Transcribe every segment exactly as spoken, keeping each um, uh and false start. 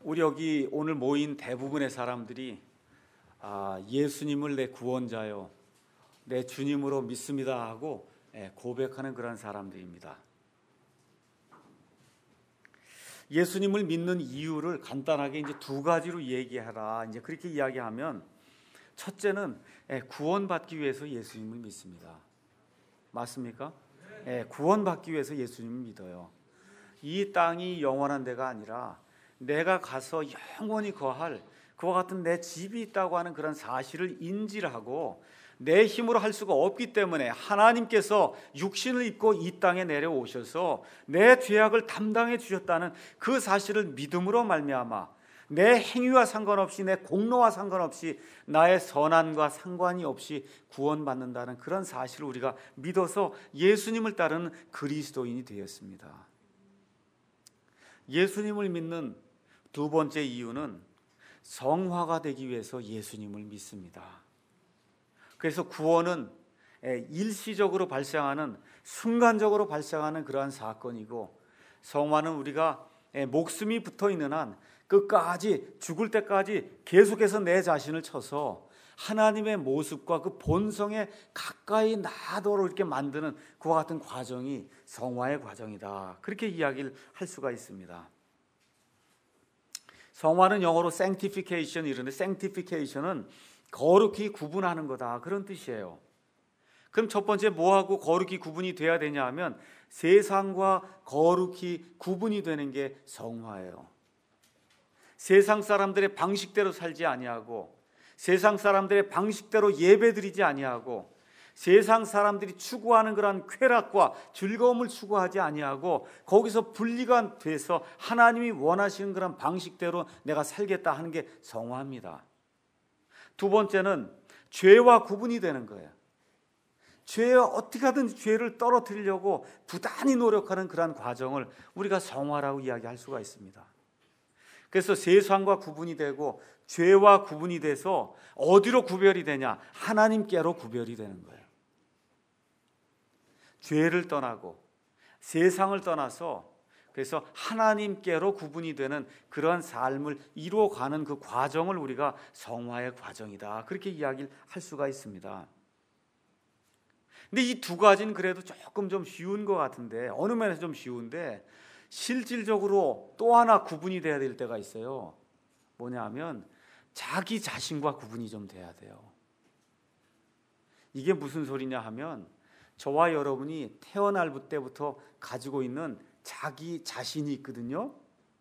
우리 여기 오늘 모인 대부분의 사람들이 아, 예수님을 내 구원자요, 내 주님으로 믿습니다 하고 고백하는 그런 사람들입니다. 예수님을 믿는 이유를 간단하게 이제 두 가지로 얘기하라. 이제 그렇게 이야기하면, 첫째는 구원받기 위해서 예수님을 믿습니다. 맞습니까? 네. 구원받기 위해서 예수님을 믿어요. 이 땅이 영원한 데가 아니라 내가 가서 영원히 거할 그와 같은 내 집이 있다고 하는 그런 사실을 인지를 하고, 내 힘으로 할 수가 없기 때문에 하나님께서 육신을 입고 이 땅에 내려오셔서 내 죄악을 담당해 주셨다는 그 사실을 믿음으로 말미암아 내 행위와 상관없이, 내 공로와 상관없이, 나의 선함과 상관이 없이 구원받는다는 그런 사실을 우리가 믿어서 예수님을 따르는 그리스도인이 되었습니다. 예수님을 믿는 두 번째 이유는 성화가 되기 위해서 예수님을 믿습니다. 그래서 구원은 일시적으로 발생하는, 순간적으로 발생하는 그러한 사건이고, 성화는 우리가 목숨이 붙어 있는 한 끝까지, 죽을 때까지 계속해서 내 자신을 쳐서 하나님의 모습과 그 본성에 가까이 나도록 이렇게 만드는 그와 같은 과정이 성화의 과정이다. 그렇게 이야기를 할 수가 있습니다. 성화는 영어로 sanctification 이런데, sanctification은 거룩히 구분하는 거다, 그런 뜻이에요. 그럼 첫 번째 뭐하고 거룩히 구분이 돼야 되냐 하면, 세상과 거룩히 구분이 되는 게 성화예요. 세상 사람들의 방식대로 살지 아니하고, 세상 사람들의 방식대로 예배드리지 아니하고, 세상 사람들이 추구하는 그런 쾌락과 즐거움을 추구하지 아니하고, 거기서 분리가 돼서 하나님이 원하시는 그런 방식대로 내가 살겠다 하는 게 성화입니다. 두 번째는 죄와 구분이 되는 거예요. 죄와 어떻게 하든 죄를 떨어뜨리려고 부단히 노력하는 그런 과정을 우리가 성화라고 이야기할 수가 있습니다. 그래서 세상과 구분이 되고 죄와 구분이 돼서 어디로 구별이 되냐? 하나님께로 구별이 되는 거예요. 죄를 떠나고 세상을 떠나서, 그래서 하나님께로 구분이 되는 그러한 삶을 이루어가는 그 과정을 우리가 성화의 과정이다, 그렇게 이야기를 할 수가 있습니다. 근데 이 두 가지는 그래도 조금 좀 쉬운 것 같은데, 어느 면에서 좀 쉬운데 실질적으로 또 하나 구분이 돼야 될 때가 있어요. 뭐냐 하면 자기 자신과 구분이 좀 돼야 돼요. 이게 무슨 소리냐 하면, 저와 여러분이 태어날 때부터 가지고 있는 자기 자신이 있거든요.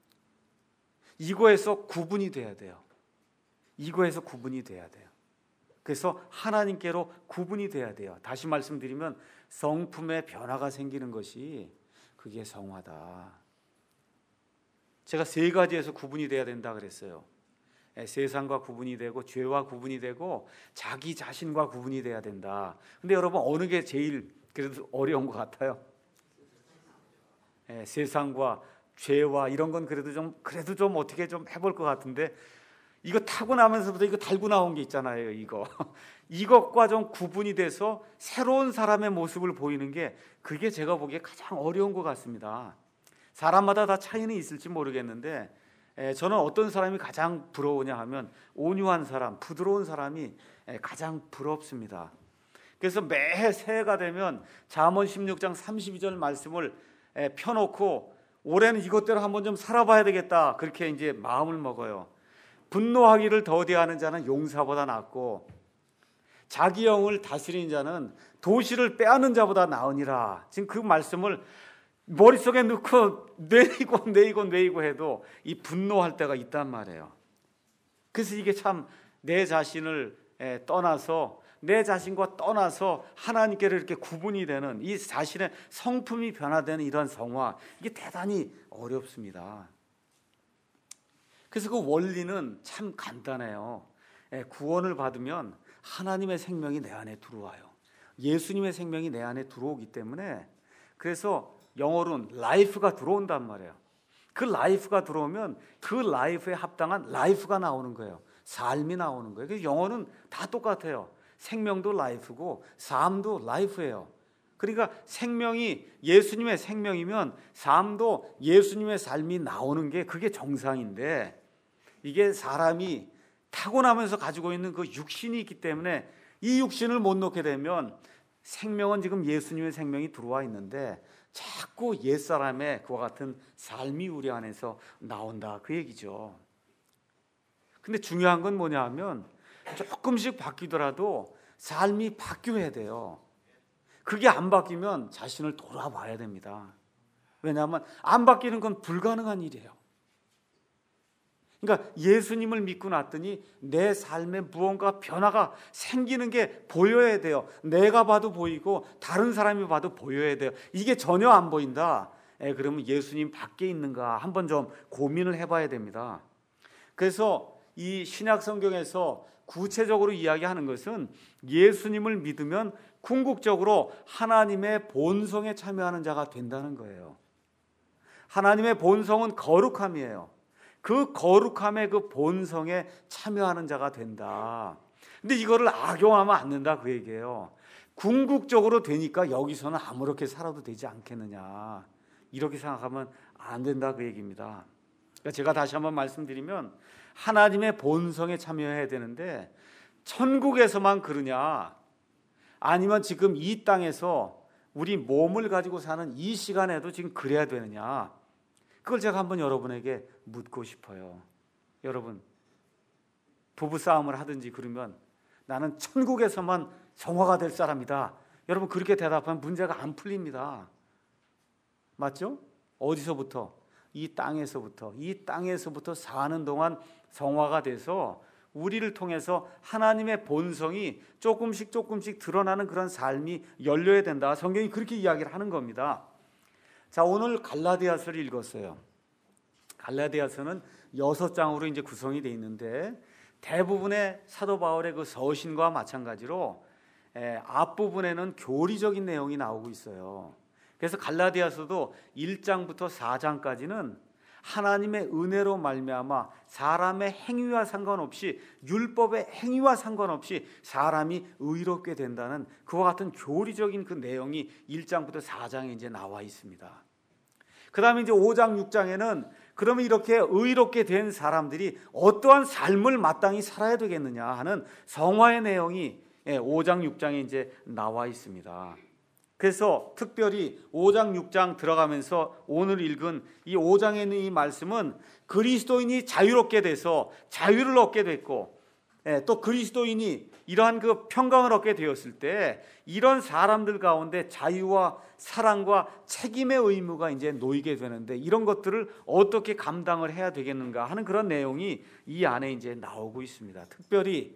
이거에서 구분이 돼야 돼요. 이거에서 구분이 돼야 돼요. 그래서 하나님께로 구분이 돼야 돼요. 다시 말씀드리면 성품의 변화가 생기는 것이, 그게 성화다. 제가 세 가지에서 구분이 돼야 된다 그랬어요. 세상과 구분이 되고, 죄와 구분이 되고, 자기 자신과 구분이 돼야 된다. 근데 여러분, 어느 게 제일 그래도 어려운 것 같아요? 예, 세상과 죄와 이런 건 그래도 좀 그래도 좀 어떻게 좀 해볼 것 같은데, 이거 타고 나면서부터 이거 달고 나온 게 있잖아요. 이거 이것과 좀 구분이 돼서 새로운 사람의 모습을 보이는 게, 그게 제가 보기에 가장 어려운 것 같습니다. 사람마다 다 차이는 있을지 모르겠는데, 에, 저는 어떤 사람이 가장 부러우냐 하면 온유한 사람, 부드러운 사람이 에, 가장 부럽습니다. 그래서 매해 새해가 되면 잠언 십육 장 삼십이 절 말씀을 에, 펴놓고, 올해는 이것대로 한번 좀 살아봐야 되겠다, 그렇게 이제 마음을 먹어요. 분노하기를 더디하는 자는 용사보다 낫고, 자기 영을 다스리는 자는 도시를 빼앗는 자보다 나으니라. 지금 그 말씀을 머릿속에 넣고 뇌이고 뇌이고 뇌이고 해도 이 분노할 때가 있단 말이에요. 그래서 이게 참 내 자신을 떠나서, 내 자신과 떠나서 하나님께로 이렇게 구분이 되는, 이 자신의 성품이 변화되는 이런 성화, 이게 대단히 어렵습니다. 그래서 그 원리는 참 간단해요. 구원을 받으면 하나님의 생명이 내 안에 들어와요. 예수님의 생명이 내 안에 들어오기 때문에, 그래서 영어로는 라이프가 들어온단 말이에요. 그 라이프가 들어오면 그 라이프에 합당한 라이프가 나오는 거예요. 삶이 나오는 거예요. 그래서 영어는 다 똑같아요. 생명도 라이프고 삶도 라이프예요. 그러니까 생명이 예수님의 생명이면 삶도 예수님의 삶이 나오는 게, 그게 정상인데, 이게 사람이 타고나면서 가지고 있는 그 육신이 있기 때문에 이 육신을 못 놓게 되면 생명은 지금 예수님의 생명이 들어와 있는데 자꾸 옛사람의 그와 같은 삶이 우리 안에서 나온다 그 얘기죠. 근데 중요한 건 뭐냐 하면 조금씩 바뀌더라도 삶이 바뀌어야 돼요. 그게 안 바뀌면 자신을 돌아봐야 됩니다. 왜냐하면 안 바뀌는 건 불가능한 일이에요. 그러니까 예수님을 믿고 났더니 내 삶에 무언가 변화가 생기는 게 보여야 돼요. 내가 봐도 보이고 다른 사람이 봐도 보여야 돼요. 이게 전혀 안 보인다. 에, 그러면 예수님 밖에 있는가 한번 좀 고민을 해봐야 됩니다. 그래서 이 신약 성경에서 구체적으로 이야기하는 것은 예수님을 믿으면 궁극적으로 하나님의 본성에 참여하는 자가 된다는 거예요. 하나님의 본성은 거룩함이에요. 그 거룩함의 그 본성에 참여하는 자가 된다. 근데 이거를 악용하면 안 된다 그 얘기예요. 궁극적으로 되니까 여기서는 아무렇게 살아도 되지 않겠느냐, 이렇게 생각하면 안 된다 그 얘기입니다. 그러니까 제가 다시 한번 말씀드리면 하나님의 본성에 참여해야 되는데 천국에서만 그러냐, 아니면 지금 이 땅에서 우리 몸을 가지고 사는 이 시간에도 지금 그래야 되느냐, 그걸 제가 한번 여러분에게 묻고 싶어요. 여러분, 부부싸움을 하든지 그러면 나는 천국에서만 성화가 될 사람이다, 여러분 그렇게 대답하면 문제가 안 풀립니다. 맞죠? 어디서부터? 이 땅에서부터. 이 땅에서부터 사는 동안 성화가 돼서 우리를 통해서 하나님의 본성이 조금씩 조금씩 드러나는 그런 삶이 열려야 된다. 성경이 그렇게 이야기를 하는 겁니다. 자, 오늘 갈라디아서를 읽었어요. 갈라디아서는 여섯 장으로 이제 구성이 되어 있는데 대부분의 사도 바울의 그 서신과 마찬가지로 에, 앞부분에는 교리적인 내용이 나오고 있어요. 그래서 갈라디아서도 일 장부터 사 장까지는 하나님의 은혜로 말미암아 사람의 행위와 상관없이, 율법의 행위와 상관없이 사람이 의롭게 된다는 그와 같은 교리적인 그 내용이 일 장부터 사 장에 이제 나와 있습니다. 그 다음에 이제 오 장, 육 장에는 그러면 이렇게 의롭게 된 사람들이 어떠한 삶을 마땅히 살아야 되겠느냐 하는 성화의 내용이 오 장, 육 장에 이제 나와 있습니다. 그래서 특별히 오 장, 육 장 들어가면서 오늘 읽은 이 오 장에 있는 이 말씀은 그리스도인이 자유롭게 돼서 자유를 얻게 됐고, 또 그리스도인이 이러한 그 평강을 얻게 되었을 때 이런 사람들 가운데 자유와 사랑과 책임의 의무가 이제 놓이게 되는데 이런 것들을 어떻게 감당을 해야 되겠는가 하는 그런 내용이 이 안에 이제 나오고 있습니다. 특별히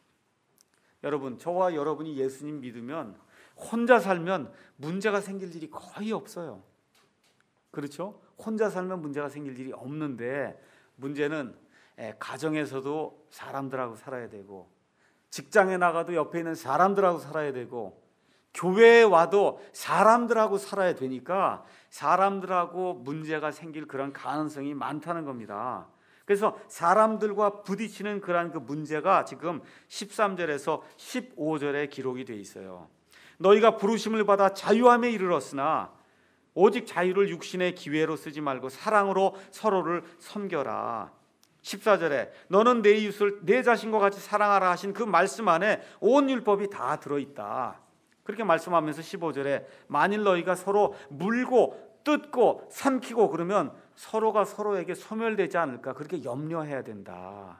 여러분, 저와 여러분이 예수님 믿으면 혼자 살면 문제가 생길 일이 거의 없어요. 그렇죠? 혼자 살면 문제가 생길 일이 없는데 문제는 가정에서도 사람들하고 살아야 되고, 직장에 나가도 옆에 있는 사람들하고 살아야 되고, 교회에 와도 사람들하고 살아야 되니까 사람들하고 문제가 생길 그런 가능성이 많다는 겁니다. 그래서 사람들과 부딪히는 그런 그 문제가 지금 십삼 절에서 십오 절에 기록이 되어 있어요. 너희가 부르심을 받아 자유함에 이르렀으나 오직 자유를 육신의 기회로 쓰지 말고 사랑으로 서로를 섬겨라. 십사 절에 너는 내 이웃을 내 자신과 같이 사랑하라 하신 그 말씀 안에 온 율법이 다 들어있다. 그렇게 말씀하면서 십오 절에 만일 너희가 서로 물고 뜯고 삼키고 그러면 서로가 서로에게 소멸되지 않을까, 그렇게 염려해야 된다.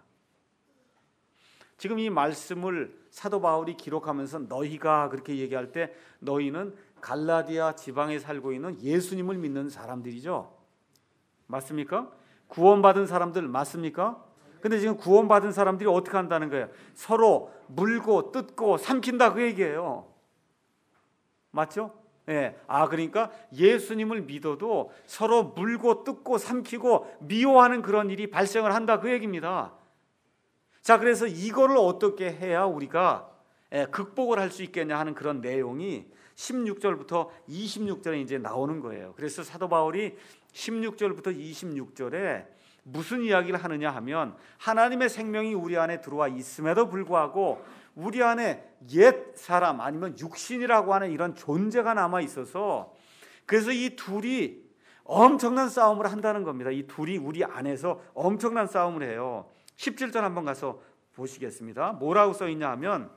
지금 이 말씀을 사도 바울이 기록하면서 너희가 그렇게 얘기할 때 너희는 갈라디아 지방에 살고 있는 예수님을 믿는 사람들이죠. 맞습니까? 구원받은 사람들 맞습니까? 근데 지금 구원받은 사람들이 어떻게 한다는 거예요? 서로 물고 뜯고 삼킨다 그 얘기예요. 맞죠? 예. 아, 그러니까 예수님을 믿어도 서로 물고 뜯고 삼키고 미워하는 그런 일이 발생을 한다 그 얘기입니다. 자, 그래서 이거를 어떻게 해야 우리가 극복을 할 수 있겠냐 하는 그런 내용이 십육 절부터 이십육 절에 이제 나오는 거예요. 그래서 사도 바울이 십육 절부터 이십육 절에 무슨 이야기를 하느냐 하면 하나님의 생명이 우리 안에 들어와 있음에도 불구하고 우리 안에 옛 사람 아니면 육신이라고 하는 이런 존재가 남아 있어서 그래서 이 둘이 엄청난 싸움을 한다는 겁니다. 이 둘이 우리 안에서 엄청난 싸움을 해요. 십칠 절 한번 가서 보시겠습니다. 뭐라고 써 있냐 하면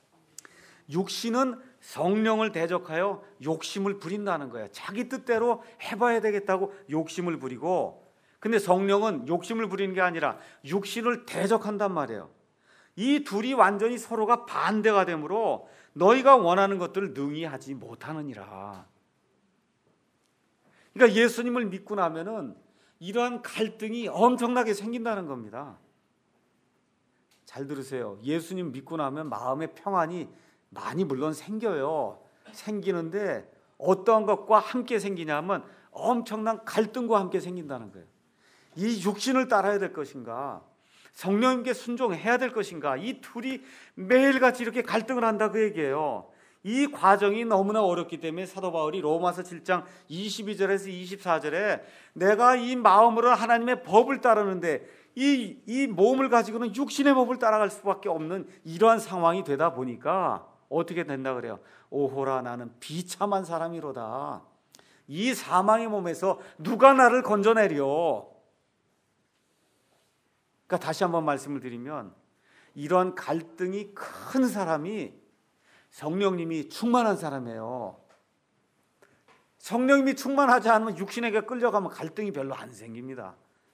육신은 성령을 대적하여 욕심을 부린다는 거예요. 자기 뜻대로 해봐야 되겠다고 욕심을 부리고, 근데 성령은 욕심을 부리는 게 아니라 육신을 대적한단 말이에요. 이 둘이 완전히 서로가 반대가 되므로 너희가 원하는 것들을 능히 하지 못하느니라. 그러니까 예수님을 믿고 나면은 이러한 갈등이 엄청나게 생긴다는 겁니다. 잘 들으세요. 예수님 믿고 나면 마음의 평안이 많이 물론 생겨요. 생기는데 어떠한 것과 함께 생기냐면 엄청난 갈등과 함께 생긴다는 거예요. 이 육신을 따라야 될 것인가, 성령님께 순종해야 될 것인가, 이 둘이 매일같이 이렇게 갈등을 한다 그 얘기예요. 이 과정이 너무나 어렵기 때문에 사도 바울이 로마서 칠 장 이십이 절에서 이십사 절에 내가 이 마음으로 하나님의 법을 따르는데 이, 이 몸을 가지고는 육신의 법을 따라갈 수밖에 없는 이러한 상황이 되다 보니까 어떻게 된다 그래요? 오호라 나는 비참한 사람이로다. 이 사망의 몸에서 누가 나를 건져내려? 그러니까 다시 한번 말씀을 드리면 이런 갈등이 큰 사람이 성령님이 충만한 사람이에요. 성령님이 충만하지 않으면 육신에게 끌려가면 갈등이 별로 안 생깁니다.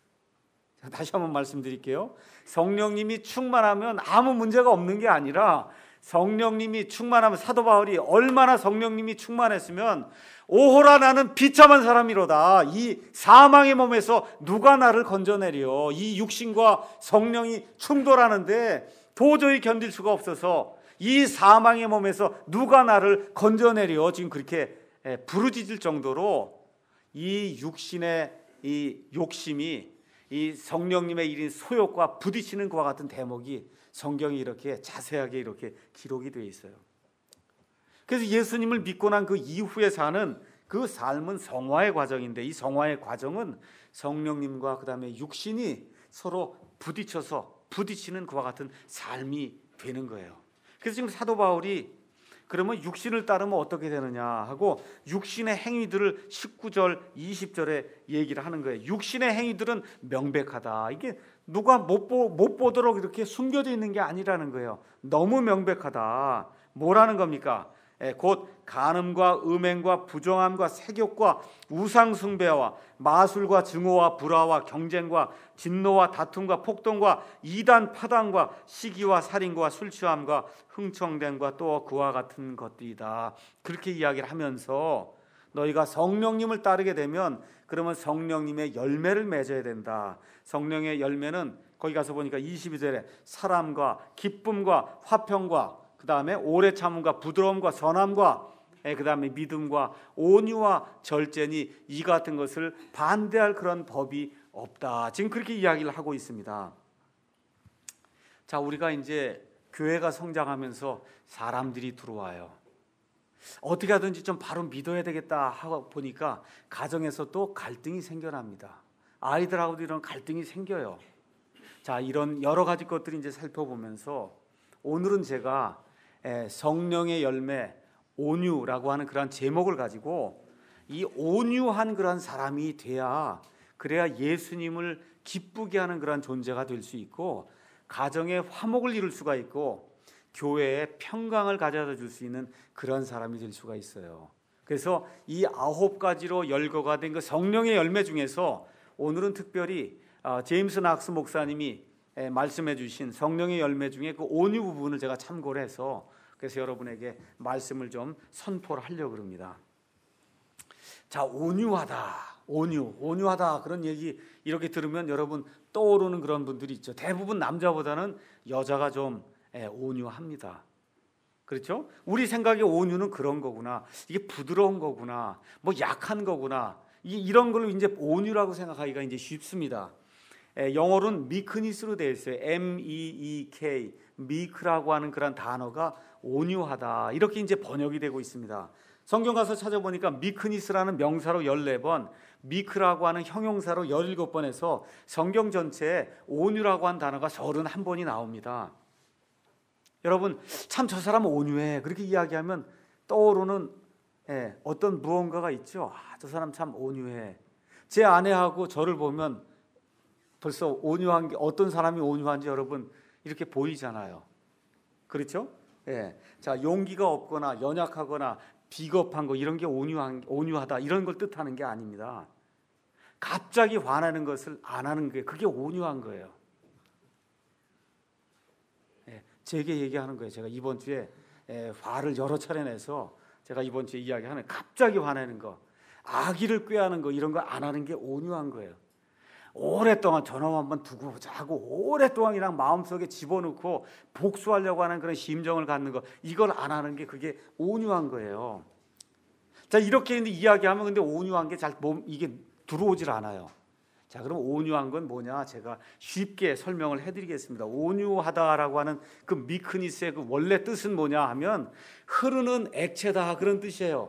다시 한번 말씀드릴게요. 성령님이 충만하면 아무 문제가 없는 게 아니라 성령님이 충만하면, 사도 바울이 얼마나 성령님이 충만했으면 오호라 나는 비참한 사람이로다. 이 사망의 몸에서 누가 나를 건져내려? 이 육신과 성령이 충돌하는데 도저히 견딜 수가 없어서 이 사망의 몸에서 누가 나를 건져내려? 지금 그렇게 부르짖을 정도로 이 육신의 이 욕심이 이 성령님의 일인 소욕과 부딪히는 것과 같은 대목이 성경이 이렇게 자세하게 이렇게 기록이 되어 있어요. 그래서 예수님을 믿고 난 그 이후에 사는 그 삶은 성화의 과정인데, 이 성화의 과정은 성령님과 그 다음에 육신이 서로 부딪혀서 부딪히는 그와 같은 삶이 되는 거예요. 그래서 지금 사도 바울이 그러면 육신을 따르면 어떻게 되느냐 하고 육신의 행위들을 십구 절 이십 절에 얘기를 하는 거예요. 육신의 행위들은 명백하다. 이게 누가 못, 보, 못 보도록 이렇게 숨겨져 있는 게 아니라는 거예요. 너무 명백하다. 뭐라는 겁니까? 예, 곧 간음과 음행과 부정함과 색욕과 우상숭배와 마술과 증오와 불화와 경쟁과 진노와 다툼과 폭동과 이단 파당과 시기와 살인과 술 취함과 흥청됨과 또 그와 같은 것들이다. 그렇게 이야기를 하면서 너희가 성령님을 따르게 되면 그러면 성령님의 열매를 맺어야 된다. 성령의 열매는 거기 가서 보니까 이십이 절에 사람과 기쁨과 화평과 그 다음에 오래 참음과 부드러움과 선함과 그 다음에 믿음과 온유와 절제니 이 같은 것을 반대할 그런 법이 없다. 지금 그렇게 이야기를 하고 있습니다. 자, 우리가 이제 교회가 성장하면서 사람들이 들어와요. 어떻게 하든지 좀 바로 믿어야 되겠다 하고 보니까 가정에서 또 갈등이 생겨납니다. 아이들하고도 이런 갈등이 생겨요. 자, 이런 여러 가지 것들을 이제 살펴보면서 오늘은 제가 성령의 열매 온유라고 하는 그런 제목을 가지고 이 온유한 그런 사람이 돼야, 그래야 예수님을 기쁘게 하는 그런 존재가 될 수 있고 가정에 화목을 이룰 수가 있고 교회에 평강을 가져다 줄 수 있는 그런 사람이 될 수가 있어요. 그래서 이 아홉 가지로 열거가 된 그 성령의 열매 중에서 오늘은 특별히 제임스 낙스 목사님이 말씀해 주신 성령의 열매 중에 그 온유 부분을 제가 참고를 해서 그래서 여러분에게 말씀을 좀 선포를 하려고 합니다. 자, 온유하다, 온유, 온유하다 그런 얘기 이렇게 들으면 여러분 떠오르는 그런 분들이 있죠. 대부분 남자보다는 여자가 좀 온유합니다. 그렇죠? 우리 생각에 온유는 그런 거구나, 이게 부드러운 거구나, 뭐 약한 거구나, 이런 걸 이제 온유라고 생각하기가 이제 쉽습니다. 영어로는 미크니스로 되어 있어요. 엠 이 이 케이, 미크라고 하는 그런 단어가 온유하다 이렇게 이제 번역이 되고 있습니다. 성경 가서 찾아보니까 미크니스라는 명사로 열네 번, 미크라고 하는 형용사로 열일곱 번에서 성경 전체에 온유라고 한 단어가 서른한 번이 나옵니다. 여러분, 참 저 사람 온유해 그렇게 이야기하면 떠오르는 예, 어떤 무언가가 있죠. 아, 저 사람 참 온유해. 제 아내하고 저를 보면 벌써 온유한 게 어떤 사람이 온유한지 여러분 이렇게 보이잖아요. 그렇죠? 예. 자, 용기가 없거나 연약하거나 비겁한 거 이런 게 온유한 온유하다 이런 걸 뜻하는 게 아닙니다. 갑자기 화내는 것을 안 하는 게 그게 온유한 거예요. 예. 제게 얘기하는 거예요. 제가 이번 주에 예, 화를 여러 차례 내서 제가 이번 주에 이야기하는 갑자기 화내는 거, 아기를 꾀하는 거 이런 거 안 하는 게 온유한 거예요. 오랫동안 저놈 한번 두고 보자 하고 오랫동안 그냥 마음속에 집어넣고 복수하려고 하는 그런 심정을 갖는 거 이걸 안 하는 게 그게 온유한 거예요. 자, 이렇게 이야기하면 근데 온유한 게 잘 몸 이게 들어오질 않아요. 자, 그럼 온유한 건 뭐냐? 제가 쉽게 설명을 해드리겠습니다. 온유하다라고 하는 그 미크니스의 그 원래 뜻은 뭐냐 하면 흐르는 액체다 그런 뜻이에요.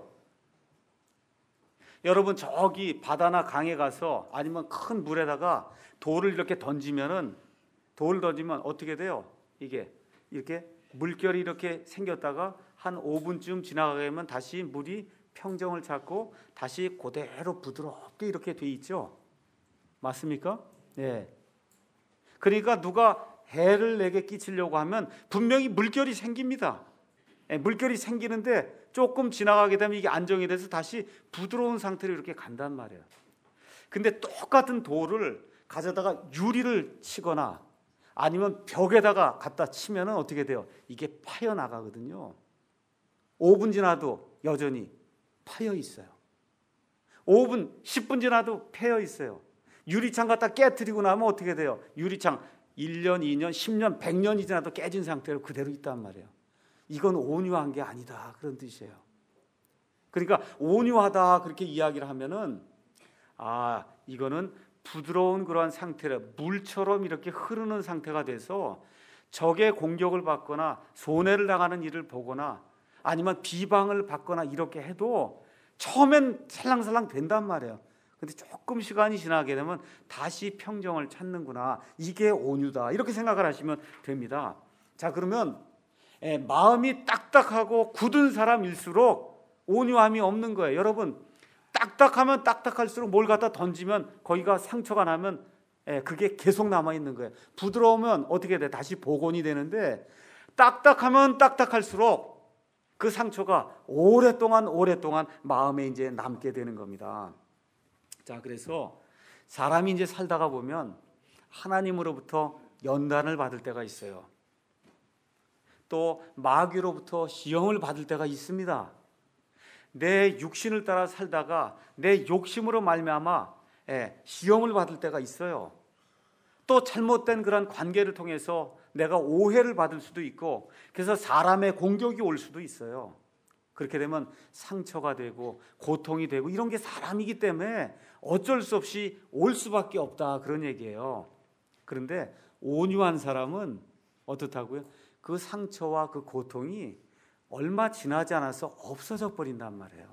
여러분 저기 바다나 강에 가서 아니면 큰 물에다가 돌을 이렇게 던지면은 돌을 던지면 어떻게 돼요? 이게 이렇게 물결이 이렇게 생겼다가 한 오 분쯤 지나가게 되면 다시 물이 평정을 찾고 다시 그대로 부드럽게 이렇게 돼 있죠. 맞습니까? 예. 그러니까 누가 해를 내게 끼치려고 하면 분명히 물결이 생깁니다. 예, 물결이 생기는데 조금 지나가게 되면 이게 안정이 돼서 다시 부드러운 상태로 이렇게 간단 말이에요. 근데 똑같은 돌을 가져다가 유리를 치거나 아니면 벽에다가 갖다 치면은 어떻게 돼요? 이게 파여 나가거든요. 오 분 지나도 여전히 파여 있어요. 오 분, 십 분 지나도 패여 있어요. 유리창 갖다 깨트리고 나면 어떻게 돼요? 유리창 일 년, 이 년, 십 년, 백 년이 지나도 깨진 상태로 그대로 있단 말이에요. 이건 온유한 게 아니다 그런 뜻이에요. 그러니까 온유하다 그렇게 이야기를 하면은 아 이거는 부드러운 그러한 상태를 물처럼 이렇게 흐르는 상태가 돼서 적의 공격을 받거나 손해를 당하는 일을 보거나 아니면 비방을 받거나 이렇게 해도 처음엔 살랑살랑 된단 말이에요. 근데 조금 시간이 지나게 되면 다시 평정을 찾는구나. 이게 온유다. 이렇게 생각을 하시면 됩니다. 자, 그러면 예, 마음이 딱딱하고 굳은 사람일수록 온유함이 없는 거예요. 여러분, 딱딱하면 딱딱할수록 뭘 갖다 던지면 거기가 상처가 나면 예, 그게 계속 남아있는 거예요. 부드러우면 어떻게 돼? 다시 복원이 되는데 딱딱하면 딱딱할수록 그 상처가 오랫동안 오랫동안 마음에 이제 남게 되는 겁니다. 자, 그래서 사람이 이제 살다가 보면 하나님으로부터 연단을 받을 때가 있어요. 또 마귀로부터 시험을 받을 때가 있습니다. 내 육신을 따라 살다가 내 욕심으로 말미암아 시험을 받을 때가 있어요. 또 잘못된 그런 관계를 통해서 내가 오해를 받을 수도 있고 그래서 사람의 공격이 올 수도 있어요. 그렇게 되면 상처가 되고 고통이 되고 이런 게 사람이기 때문에 어쩔 수 없이 올 수밖에 없다 그런 얘기예요. 그런데 온유한 사람은 어떻다고요? 그 상처와 그 고통이 얼마 지나지 않아서 없어져 버린단 말이에요.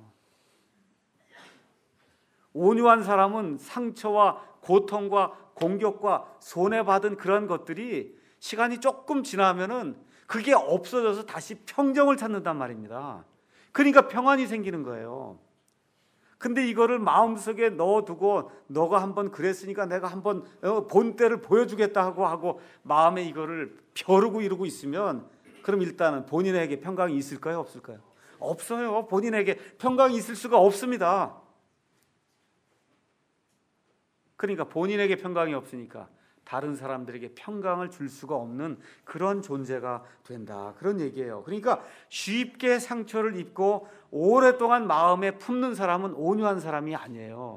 온유한 사람은 상처와 고통과 공격과 손해받은 그런 것들이 시간이 조금 지나면은 그게 없어져서 다시 평정을 찾는단 말입니다. 그러니까 평안이 생기는 거예요. 근데 이거를 마음속에 넣어두고 너가 한번 그랬으니까 내가 한번 본때를 보여주겠다 하고 하고 마음에 이거를 벼르고 이러고 있으면 그럼 일단은 본인에게 평강이 있을까요? 없을까요? 없어요. 본인에게 평강이 있을 수가 없습니다. 그러니까 본인에게 평강이 없으니까 다른 사람들에게 평강을 줄 수가 없는 그런 존재가 된다. 그런 얘기예요. 그러니까 쉽게 상처를 입고 오랫동안 마음에 품는 사람은 온유한 사람이 아니에요.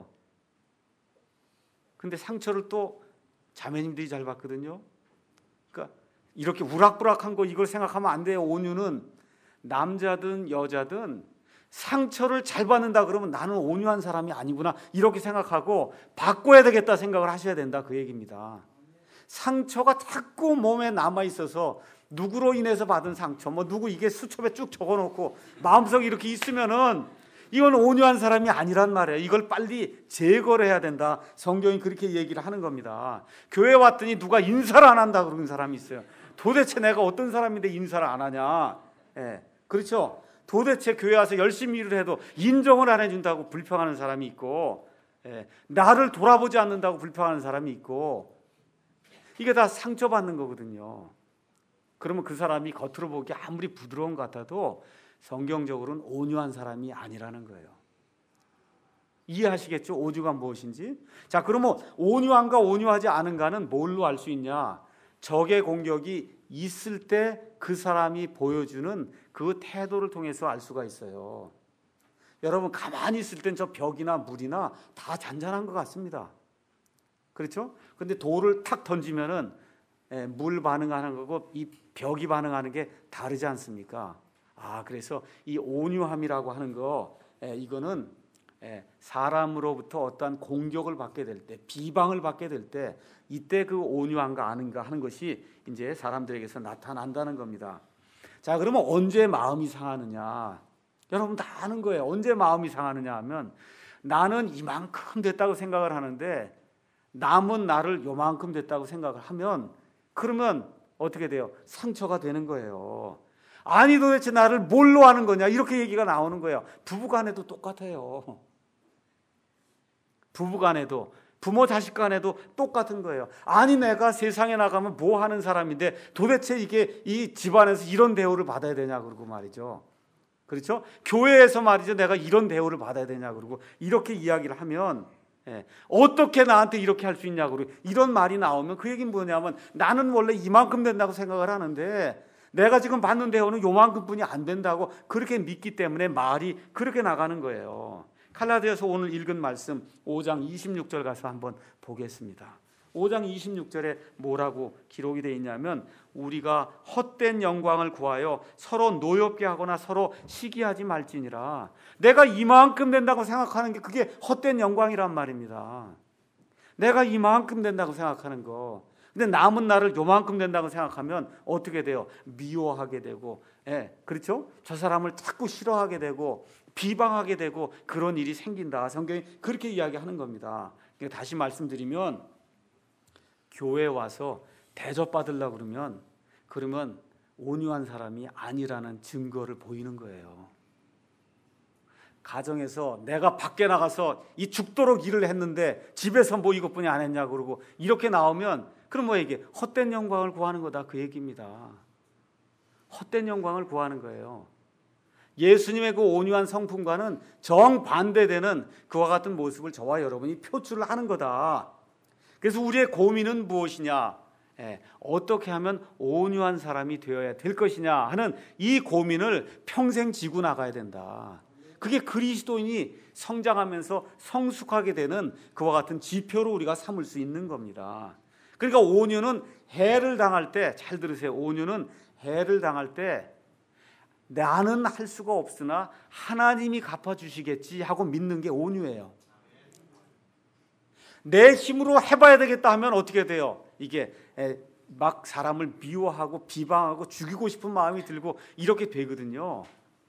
근데 상처를 또 자매님들이 잘 받거든요. 그러니까 이렇게 우락부락한 거 이걸 생각하면 안 돼요. 온유는 남자든 여자든 상처를 잘 받는다 그러면 나는 온유한 사람이 아니구나 이렇게 생각하고 바꿔야 되겠다 생각을 하셔야 된다 그 얘기입니다. 상처가 자꾸 몸에 남아있어서 누구로 인해서 받은 상처 뭐 누구 이게 수첩에 쭉 적어놓고 마음속에 이렇게 있으면은 이건 온유한 사람이 아니란 말이에요. 이걸 빨리 제거를 해야 된다. 성경이 그렇게 얘기를 하는 겁니다. 교회 왔더니 누가 인사를 안 한다 그러는 사람이 있어요. 도대체 내가 어떤 사람인데 인사를 안 하냐. 예, 그렇죠. 도대체 교회 와서 열심히 일을 해도 인정을 안 해준다고 불평하는 사람이 있고 예, 나를 돌아보지 않는다고 불평하는 사람이 있고 이게 다 상처받는 거거든요. 그러면 그 사람이 겉으로 보기 아무리 부드러운 것 같아도 성경적으로는 온유한 사람이 아니라는 거예요. 이해하시겠죠? 온유가 무엇인지? 자, 그러면 온유한가 온유하지 않은가는 뭘로 알 수 있냐? 적의 공격이 있을 때 그 사람이 보여주는 그 태도를 통해서 알 수가 있어요. 여러분, 가만히 있을 땐 저 벽이나 물이나 다 잔잔한 것 같습니다. 그렇죠? 근데 돌을 탁 던지면은 물 반응하는 거고 이 벽이 반응하는 게 다르지 않습니까? 아, 그래서 이 온유함이라고 하는 거, 이거는 사람으로부터 어떠한 공격을 받게 될 때, 비방을 받게 될 때, 이때 그 온유한가 아닌가 하는 것이 이제 사람들에게서 나타난다는 겁니다. 자, 그러면 언제 마음이 상하느냐? 여러분 다 아는 거예요. 언제 마음이 상하느냐 하면, 나는 이만큼 됐다고 생각을 하는데 남은 나를 요만큼 됐다고 생각을 하면, 그러면 어떻게 돼요? 상처가 되는 거예요. 아니 도대체 나를 뭘로 하는 거냐? 이렇게 얘기가 나오는 거예요. 부부간에도 똑같아요. 부부간에도, 부모 자식 간에도 똑같은 거예요. 아니 내가 세상에 나가면 뭐 하는 사람인데 도대체 이게 이 집안에서 이런 대우를 받아야 되냐 그러고 말이죠. 그렇죠? 교회에서 말이죠, 내가 이런 대우를 받아야 되냐 그러고 이렇게 이야기를 하면, 예, 어떻게 나한테 이렇게 할 수 있냐고 이런 말이 나오면 그 얘기는 뭐냐면, 나는 원래 이만큼 된다고 생각을 하는데 내가 지금 받는 대우는 요만큼뿐이 안 된다고 그렇게 믿기 때문에 말이 그렇게 나가는 거예요. 갈라디아서 오늘 읽은 말씀 오 장 이십육 절 가서 한번 보겠습니다. 오 장 이십육 절에 뭐라고 기록이 되어 있냐면, 우리가 헛된 영광을 구하여 서로 노엽게 하거나 서로 시기하지 말지니라. 내가 이만큼 된다고 생각하는 게 그게 헛된 영광이란 말입니다. 내가 이만큼 된다고 생각하는 거. 근데 남은 나를 요만큼 된다고 생각하면 어떻게 돼요? 미워하게 되고, 예, 그렇죠? 저 사람을 자꾸 싫어하게 되고 비방하게 되고 그런 일이 생긴다. 성경이 그렇게 이야기하는 겁니다. 그러니까 다시 말씀드리면, 교회에 와서 대접받으려고 그러면 그러면 온유한 사람이 아니라는 증거를 보이는 거예요. 가정에서 내가 밖에 나가서 이 죽도록 일을 했는데 집에서 뭐 이것뿐이 안 했냐 그러고 이렇게 나오면, 그럼 뭐 이게 헛된 영광을 구하는 거다 그 얘기입니다. 헛된 영광을 구하는 거예요. 예수님의 그 온유한 성품과는 정반대되는 그와 같은 모습을 저와 여러분이 표출을 하는 거다. 그래서 우리의 고민은 무엇이냐? 예, 어떻게 하면 온유한 사람이 되어야 될 것이냐 하는 이 고민을 평생 지고 나가야 된다. 그게 그리스도인이 성장하면서 성숙하게 되는 그와 같은 지표로 우리가 삼을 수 있는 겁니다. 그러니까 온유는 해를 당할 때, 잘 들으세요. 온유는 해를 당할 때 나는 할 수가 없으나 하나님이 갚아주시겠지 하고 믿는 게 온유예요. 내 힘으로 해봐야 되겠다 하면 어떻게 돼요? 이게 막 사람을 미워하고 비방하고 죽이고 싶은 마음이 들고 이렇게 되거든요.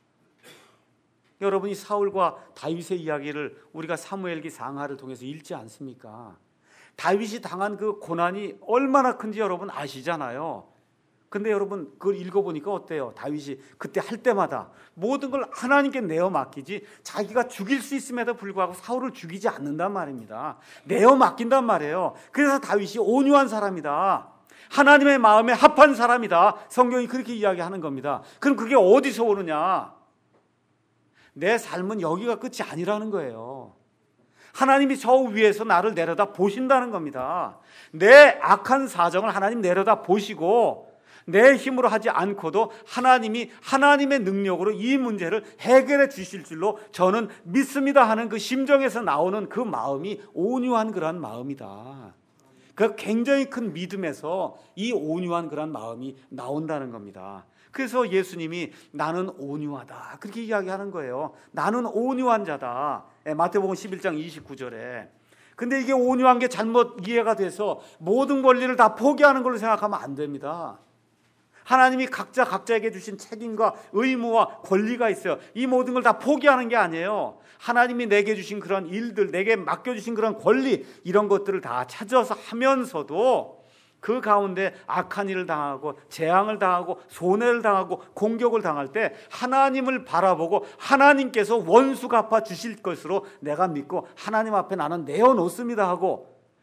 여러분이 사울과 다윗의 이야기를 우리가 사무엘기 상하를 통해서 읽지 않습니까? 다윗이 당한 그 고난이 얼마나 큰지 여러분 아시잖아요. 근데 여러분 그걸 읽어보니까 어때요? 다윗이 그때 할 때마다 모든 걸 하나님께 내어 맡기지, 자기가 죽일 수 있음에도 불구하고 사울을 죽이지 않는단 말입니다. 내어 맡긴단 말이에요. 그래서 다윗이 온유한 사람이다, 하나님의 마음에 합한 사람이다, 성경이 그렇게 이야기하는 겁니다. 그럼 그게 어디서 오느냐? 내 삶은 여기가 끝이 아니라는 거예요. 하나님이 저 위에서 나를 내려다 보신다는 겁니다. 내 악한 사정을 하나님 내려다 보시고 내 힘으로 하지 않고도 하나님이 하나님의 능력으로 이 문제를 해결해 주실 줄로 저는 믿습니다 하는 그 심정에서 나오는 그 마음이 온유한 그런 마음이다. 그 굉장히 큰 믿음에서 이 온유한 그런 마음이 나온다는 겁니다. 그래서 예수님이 나는 온유하다 그렇게 이야기하는 거예요. 나는 온유한 자다. 마태복음 십일 장 이십구 절에. 근데 이게 온유한 게 잘못 이해가 돼서 모든 권리를 다 포기하는 걸로 생각하면 안 됩니다. 하나님이 각자 각자에게 주신 책임과 의무와 권리가 있어요. 이 모든 걸 다 포기하는 게 아니에요. 하나님이 내게 주신 그런 일들, 내게 맡겨주신 그런 권리, 이런 것들을 다 찾아서 하면서도 그 가운데 악한 일을 당하고 재앙을 당하고 손해를 당하고 공격을 당할 때 하나님을 바라보고 하나님께서 원수 갚아 주실 것으로 내가 믿고 하나님 앞에 나는 내어놓습니다 하고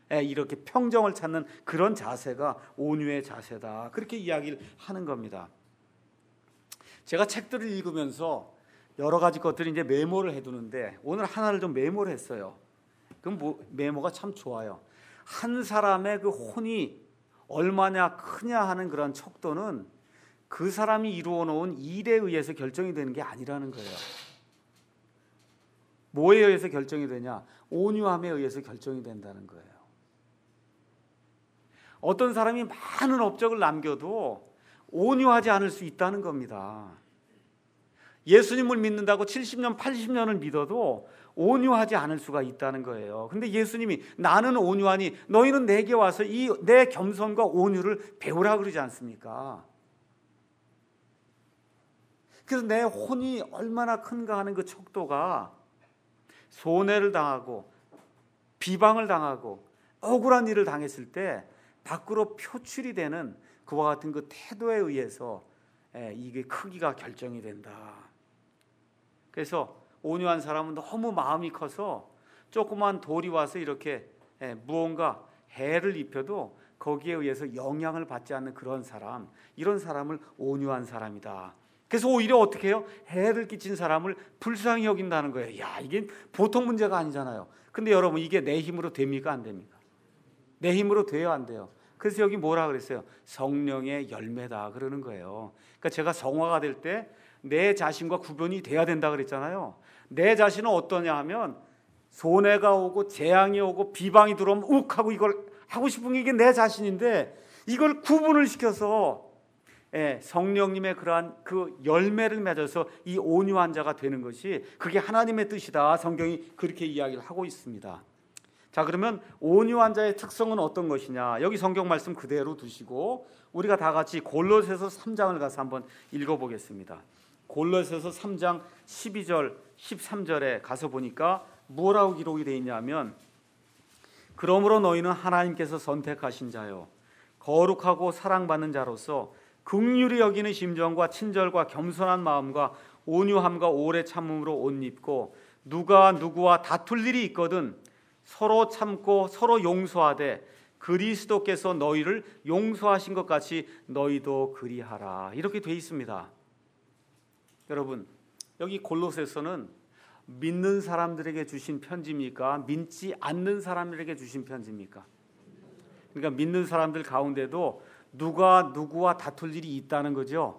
이렇게 평정을 찾는 그런 자세가 온유의 자세다. 그렇게 이야기를 하는 겁니다. 제가 책들을 읽으면서 여러 가지 것들을 이제 메모를 해두는데 오늘 하나를 좀 메모를 했어요. 그럼 뭐, 메모가 참 좋아요. 한 사람의 그 혼이 얼마나 크냐 하는 그런 척도는 그 사람이 이루어 놓은 일에 의해서 결정이 되는 게 아니라는 거예요. 뭐에 의해서 결정이 되냐? 온유함에 의해서 결정이 된다는 거예요. 어떤 사람이 많은 업적을 남겨도 온유하지 않을 수 있다는 겁니다. 예수님을 믿는다고 칠십 년, 팔십 년을 믿어도 온유하지 않을 수가 있다는 거예요. 근데 예수님이 나는 온유하니 너희는 내게 와서 이 내 겸손과 온유를 배우라 그러지 않습니까? 그래서 내 혼이 얼마나 큰가 하는 그 척도가 손해를 당하고 비방을 당하고 억울한 일을 당했을 때 밖으로 표출이 되는 그와 같은 그 태도에 의해서 이게 크기가 결정이 된다. 그래서 온유한 사람은 너무 마음이 커서 조그만 돌이 와서 이렇게 무언가 해를 입혀도 거기에 의해서 영향을 받지 않는 그런 사람, 이런 사람을 온유한 사람이다. 그래서 오히려 어떻게 해요? 해를 끼친 사람을 불쌍히 여긴다는 거예요. 야, 이게 보통 문제가 아니잖아요. 근데 여러분, 이게 내 힘으로 됩니까? 안 됩니까? 내 힘으로 돼요? 안 돼요? 그래서 여기 뭐라 그랬어요? 성령의 열매다 그러는 거예요. 그러니까 제가 성화가 될 때 내 자신과 구분이 돼야 된다 그랬잖아요. 내 자신은 어떠냐 하면 손해가 오고 재앙이 오고 비방이 들어오면 욱 하고 이걸 하고 싶은 게 이게 내 자신인데 이걸 구분을 시켜서 예, 성령님의 그러한 그 열매를 맺어서 이 온유한 자가 되는 것이 그게 하나님의 뜻이다. 성경이 그렇게 이야기를 하고 있습니다. 자, 그러면 온유한 자의 특성은 어떤 것이냐? 여기 성경 말씀 그대로 두시고 우리가 다 같이 골로새서 삼 장을 가서 한번 읽어보겠습니다. 골로새서 삼 장 십이 절 십삼 절에 가서 보니까 뭐라고 기록이 되어 있냐면 그러므로 너희는 하나님께서 선택하신 자요 거룩하고 사랑받는 자로서 긍휼히 여기는 심정과 친절과 겸손한 마음과 온유함과 오래 참음으로 옷 입고 누가 누구와 다툴 일이 있거든 서로 참고 서로 용서하되 그리스도께서 너희를 용서하신 것 같이 너희도 그리하라. 이렇게 돼 있습니다. 여러분, 여기 골로새서는 믿는 사람들에게 주신 편지입니까? 믿지 않는 사람들에게 주신 편지입니까? 그러니까 믿는 사람들 가운데도 누가 누구와 다툴 일이 있다는 거죠.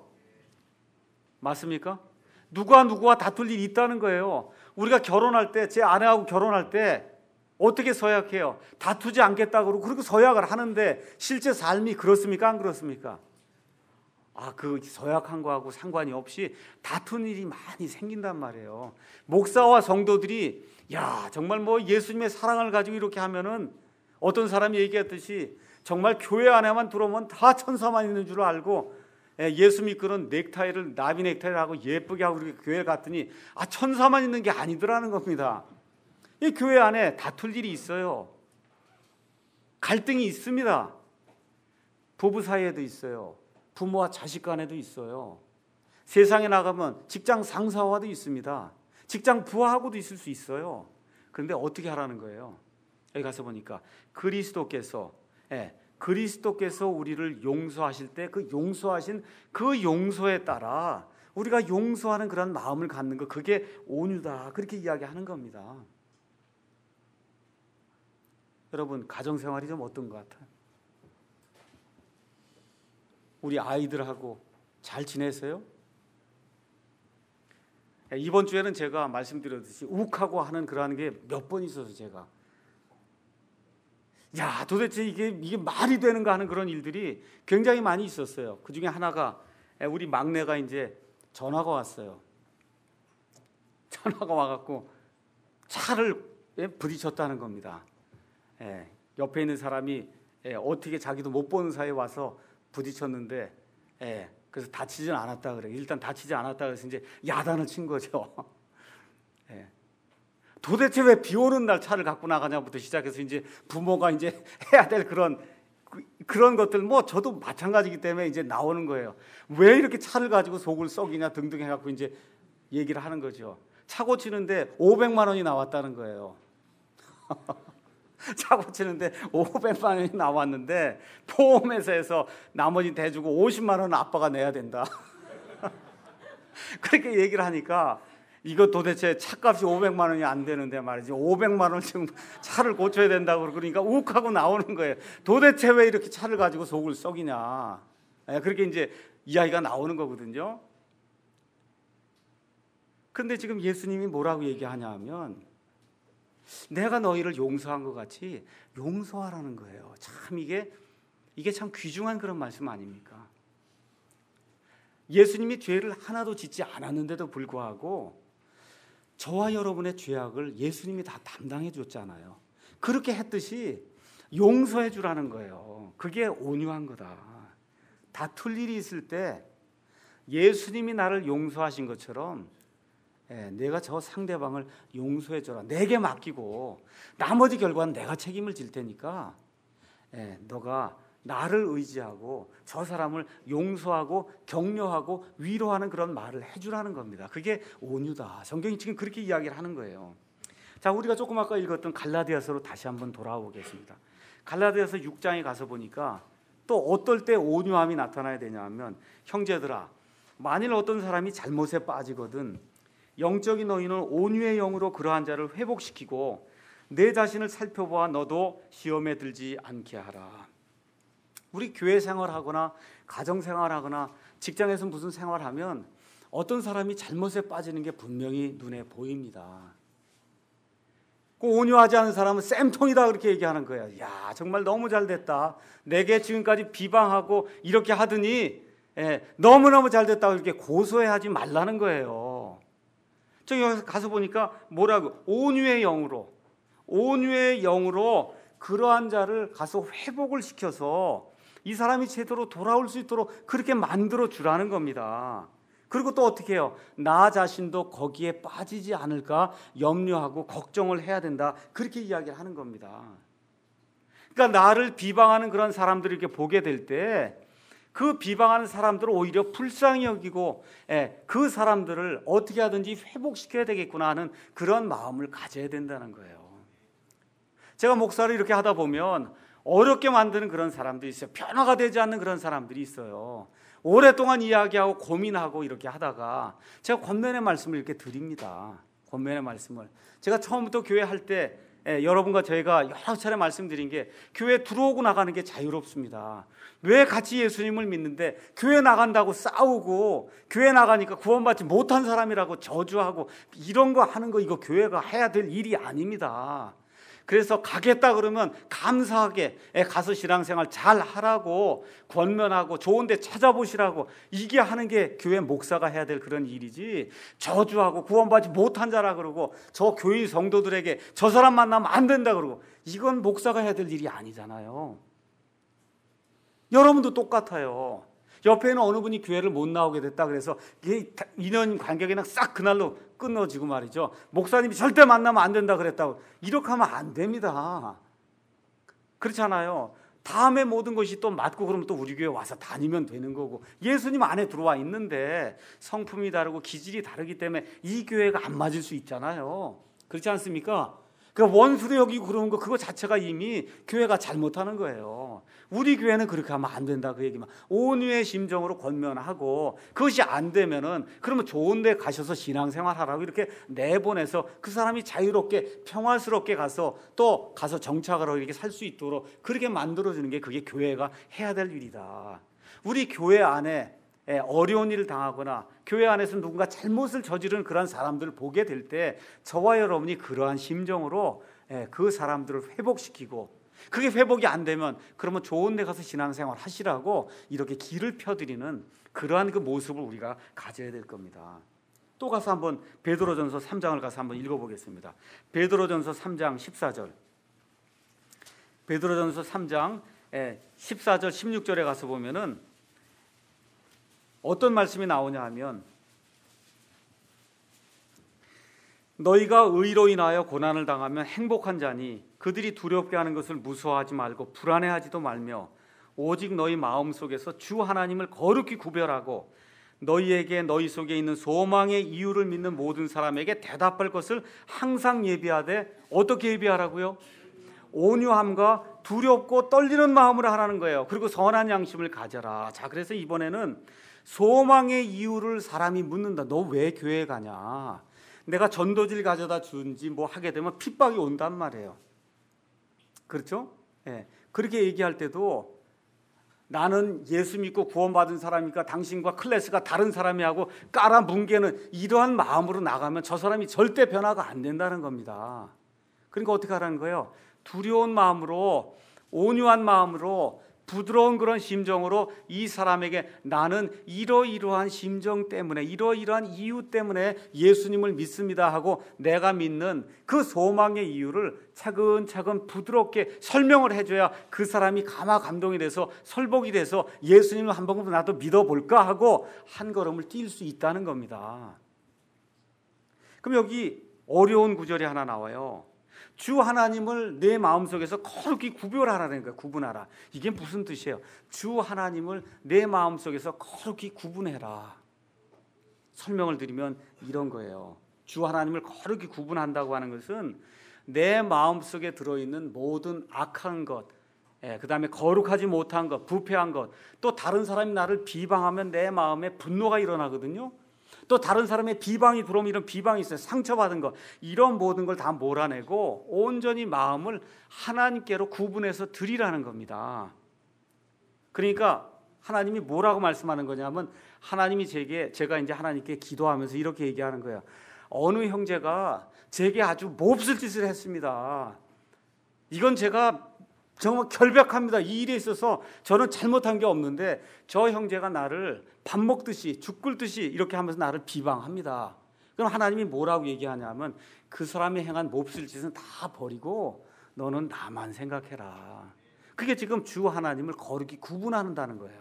맞습니까? 누가 누구와 다툴 일이 있다는 거예요. 우리가 결혼할 때, 제 아내하고 결혼할 때 어떻게 서약해요? 다투지 않겠다고 그러고 그렇게 서약을 하는데 실제 삶이 그렇습니까? 안 그렇습니까? 아, 그 서약한 거하고 상관이 없이 다투는 일이 많이 생긴단 말이에요. 목사와 성도들이 야, 정말 뭐 예수님의 사랑을 가지고 이렇게 하면은 어떤 사람이 얘기했듯이 정말 교회 안에만 들어오면 다 천사만 있는 줄 알고 예수 믿고는 넥타이를 나비 넥타이를 하고 예쁘게 하고 이렇게 교회 갔더니 아, 천사만 있는 게 아니더라는 겁니다. 이 교회 안에 다툴 일이 있어요. 갈등이 있습니다. 부부 사이에도 있어요. 부모와 자식 간에도 있어요. 세상에 나가면 직장 상사와도 있습니다. 직장 부하하고도 있을 수 있어요. 그런데 어떻게 하라는 거예요? 여기 가서 보니까 그리스도께서 예, 그리스도께서 우리를 용서하실 때 그 용서하신 그 용서에 따라 우리가 용서하는 그런 마음을 갖는 것, 그게 온유다. 그렇게 이야기하는 겁니다. 여러분, 가정생활이 좀 어떤 것 같아요? 우리 아이들하고 잘 지내세요? 이번 주에는 제가 말씀드렸듯이 욱하고 하는 그러한 게 몇 번 있어서 제가 야, 도대체 이게 이게 말이 되는가 하는 그런 일들이 굉장히 많이 있었어요. 그 중에 하나가 우리 막내가 이제 전화가 왔어요. 전화가 와갖고 차를 부딪혔다는 겁니다. 예, 옆에 있는 사람이 예, 어떻게 자기도 못 보는 사이에 와서 부딪혔는데, 예, 그래서 다치진 않았다 그래요. 일단 다치지 않았다 그래서 이제 야단을 친 거죠. 예. 도대체 왜 비 오는 날 차를 갖고 나가냐부터 시작해서 이제 부모가 이제 해야 될 그런 그, 그런 것들 뭐 저도 마찬가지이기 때문에 이제 나오는 거예요. 왜 이렇게 차를 가지고 속을 썩이냐 등등 해갖고 이제 얘기를 하는 거죠. 차 고치는데 오백만 원이 나왔다는 거예요. 사고 치는데 오백만 원이 나왔는데 보험회사 해서 나머지 대주고 오십만 원은 아빠가 내야 된다. 그렇게 얘기를 하니까 이거 도대체 차값이 오백만 원이 안 되는데 말이지 오백만 원 지금 차를 고쳐야 된다고 그러니까 욱하고 나오는 거예요. 도대체 왜 이렇게 차를 가지고 속을 썩이냐. 그렇게 이제 이야기가 나오는 거거든요. 그런데 지금 예수님이 뭐라고 얘기하냐 하면 내가 너희를 용서한 것 같이 용서하라는 거예요. 참 이게 이게 참 귀중한 그런 말씀 아닙니까? 예수님이 죄를 하나도 짓지 않았는데도 불구하고 저와 여러분의 죄악을 예수님이 다 담당해 줬잖아요. 그렇게 했듯이 용서해 주라는 거예요. 그게 온유한 거다. 다툴 일이 있을 때 예수님이 나를 용서하신 것처럼 예, 내가 저 상대방을 용서해 줘라. 내게 맡기고 나머지 결과는 내가 책임을 질 테니까 예, 너가 나를 의지하고 저 사람을 용서하고 격려하고 위로하는 그런 말을 해주라는 겁니다. 그게 온유다. 성경이 지금 그렇게 이야기를 하는 거예요. 자, 우리가 조금 아까 읽었던 갈라디아서로 다시 한번 돌아오겠습니다. 갈라디아서 육 장에 가서 보니까 또 어떨 때 온유함이 나타나야 되냐 하면 형제들아 만일 어떤 사람이 잘못에 빠지거든 영적인 너희는 온유의 영으로 그러한 자를 회복시키고 내 자신을 살펴보아 너도 시험에 들지 않게 하라. 우리 교회 생활하거나 가정 생활하거나 직장에서 무슨 생활하면 어떤 사람이 잘못에 빠지는 게 분명히 눈에 보입니다. 그 온유하지 않은 사람은 쌤통이다 그렇게 얘기하는 거예요. 야 정말 너무 잘됐다. 내게 지금까지 비방하고 이렇게 하더니 예, 너무너무 잘됐다고 이렇게 고소해하지 말라는 거예요. 저기 가서 보니까 뭐라고 온유의 영으로 온유의 영으로 그러한 자를 가서 회복을 시켜서 이 사람이 제대로 돌아올 수 있도록 그렇게 만들어 주라는 겁니다. 그리고 또 어떻게 해요? 나 자신도 거기에 빠지지 않을까 염려하고 걱정을 해야 된다. 그렇게 이야기를 하는 겁니다. 그러니까 나를 비방하는 그런 사람들을 이렇게 보게 될 때 그 비방하는 사람들을 오히려 불쌍히 여기고 예, 그 사람들을 어떻게 하든지 회복시켜야 되겠구나 하는 그런 마음을 가져야 된다는 거예요. 제가 목사를 이렇게 하다 보면 어렵게 만드는 그런 사람들이 있어요. 변화가 되지 않는 그런 사람들이 있어요. 오랫동안 이야기하고 고민하고 이렇게 하다가 제가 권면의 말씀을 이렇게 드립니다. 권면의 말씀을 제가 처음부터 교회 할 때 예, 여러분과 저희가 여러 차례 말씀드린 게 교회 들어오고 나가는 게 자유롭습니다. 왜 같이 예수님을 믿는데 교회 나간다고 싸우고 교회 나가니까 구원받지 못한 사람이라고 저주하고 이런 거 하는 거 이거 교회가 해야 될 일이 아닙니다. 그래서 가겠다 그러면 감사하게 가서 신앙생활 잘 하라고 권면하고 좋은 데 찾아보시라고 이게 하는 게 교회 목사가 해야 될 그런 일이지 저주하고 구원받지 못한 자라 그러고 저 교인 성도들에게 저 사람 만나면 안 된다 그러고 이건 목사가 해야 될 일이 아니잖아요. 여러분도 똑같아요. 옆에 있는 어느 분이 교회를 못 나오게 됐다 그래서 인연 관계가 그냥 싹 그날로 끊어지고 말이죠. 목사님이 절대 만나면 안 된다 그랬다고 이렇게 하면 안 됩니다. 그렇잖아요. 다음에 모든 것이 또 맞고 그러면 또 우리 교회 와서 다니면 되는 거고 예수님 안에 들어와 있는데 성품이 다르고 기질이 다르기 때문에 이 교회가 안 맞을 수 있잖아요. 그렇지 않습니까? 그 원수로 여기고 그러는 거 그거 자체가 이미 교회가 잘못하는 거예요. 우리 교회는 그렇게 하면 안 된다 그 얘기만 온유의 심정으로 권면하고 그것이 안 되면은 그러면 좋은 데 가셔서 신앙생활 하라고 이렇게 내보내서 그 사람이 자유롭게 평화스럽게 가서 또 가서 정착하러 이렇게 살 수 있도록 그렇게 만들어주는 게 그게 교회가 해야 될 일이다. 우리 교회 안에 어려운 일을 당하거나 교회 안에서 누군가 잘못을 저지른 그런 사람들을 보게 될 때 저와 여러분이 그러한 심정으로 그 사람들을 회복시키고 그게 회복이 안 되면 그러면 좋은 데 가서 신앙생활 하시라고 이렇게 길을 펴드리는 그러한 그 모습을 우리가 가져야 될 겁니다. 또 가서 한번 베드로전서 삼 장을 가서 한번 읽어보겠습니다. 베드로전서 삼 장 십사 절 베드로전서 삼 장 십사 절 십육 절에 가서 보면은 어떤 말씀이 나오냐 하면 너희가 의로 인하여 고난을 당하면 행복한 자니 그들이 두렵게 하는 것을 무서워하지 말고 불안해하지도 말며 오직 너희 마음속에서 주 하나님을 거룩히 구별하고 너희에게 너희 속에 있는 소망의 이유를 믿는 모든 사람에게 대답할 것을 항상 예비하되 어떻게 예비하라고요? 온유함과 두렵고 떨리는 마음으로 하라는 거예요. 그리고 선한 양심을 가져라. 자, 그래서 이번에는 소망의 이유를 사람이 묻는다. 너 왜 교회 가냐? 내가 전도지를 가져다 준지 뭐 하게 되면 핍박이 온단 말이에요. 그렇죠? 예. 그렇게 얘기할 때도 나는 예수 믿고 구원받은 사람이니까 당신과 클래스가 다른 사람이 하고 깔아뭉개는 이러한 마음으로 나가면 저 사람이 절대 변화가 안 된다는 겁니다. 그러니까 어떻게 하라는 거예요? 두려운 마음으로, 온유한 마음으로, 부드러운 그런 심정으로 이 사람에게 나는 이러이러한 심정 때문에, 이러이러한 이유 때문에 예수님을 믿습니다 하고 내가 믿는 그 소망의 이유를 차근차근 부드럽게 설명을 해줘야 그 사람이 감화 감동이 돼서 설복이 돼서 예수님을 한 번만 나도 믿어볼까 하고 한 걸음을 뛸 수 있다는 겁니다. 그럼 여기 어려운 구절이 하나 나와요. 주 하나님을 내 마음속에서 거룩히 구별하라는 거예요. 구분하라. 이게 무슨 뜻이에요? 주 하나님을 내 마음속에서 거룩히 구분해라. 설명을 드리면 이런 거예요. 주 하나님을 거룩히 구분한다고 하는 것은 내 마음속에 들어있는 모든 악한 것, 예, 그 다음에 거룩하지 못한 것, 부패한 것, 또 다른 사람이 나를 비방하면 내 마음에 분노가 일어나거든요. 또 다른 사람의 비방이 들어오면 이런 비방이 있어요. 상처받은 것, 이런 모든 걸 다 몰아내고 온전히 마음을 하나님께로 구분해서 드리라는 겁니다. 그러니까 하나님이 뭐라고 말씀하는 거냐면 하나님이 제게, 제가 이제 하나님께 기도하면서 이렇게 얘기하는 거예요. 어느 형제가 제게 아주 몹쓸 짓을 했습니다. 이건 제가 정말 결백합니다. 이 일에 있어서 저는 잘못한 게 없는데 저 형제가 나를 밥 먹듯이 죽 끓듯이 이렇게 하면서 나를 비방합니다. 그럼 하나님이 뭐라고 얘기하냐면 그 사람이 행한 몹쓸 짓은 다 버리고 너는 나만 생각해라. 그게 지금 주 하나님을 거룩히 구분한다는 거예요.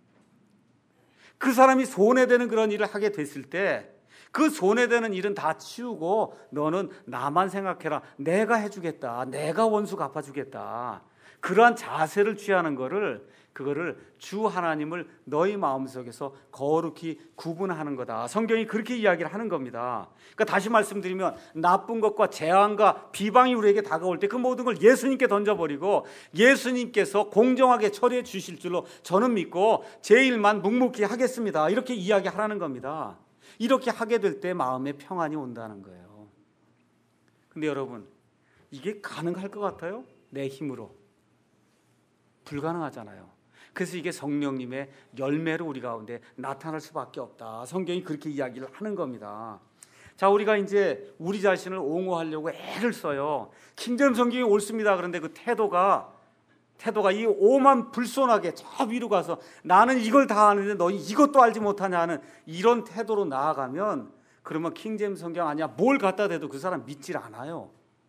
그 사람이 손해되는 그런 일을 하게 됐을 때 그 손해되는 일은 다 치우고 너는 나만 생각해라. 내가 해주겠다. 내가 원수 갚아주겠다. 그러한 자세를 취하는 거를, 그거를 주 하나님을 너희 마음속에서 거룩히 구분하는 거다. 성경이 그렇게 이야기를 하는 겁니다. 그러니까 다시 말씀드리면 나쁜 것과 재앙과 비방이 우리에게 다가올 때 그 모든 걸 예수님께 던져버리고 예수님께서 공정하게 처리해 주실 줄로 저는 믿고 제 일만 묵묵히 하겠습니다. 이렇게 이야기하라는 겁니다. 이렇게 하게 될 때 마음에 평안이 온다는 거예요. 근데 여러분, 이게 가능할 것 같아요? 내 힘으로. 불가능하잖아요. 그래서 이게 성령님의 열매로 우리 가운데 나타날 수밖에 없다. 성경이 그렇게 이야기를 하는 겁니다. 자, 우리가 이제 우리 자신을 옹호하려고 애를 써요. 킹제임스 성경이 옳습니다. 그런데 그 태도가 태도가 이 오만 불손하게 저 위로 가서 나는 이걸 다 아는데 너 이것도 알지 못하냐 하는 이런 태도로 나아가면 그러면 킹제임스 성경 아니야 뭘 갖다 대도 그 사람 믿질 않아요.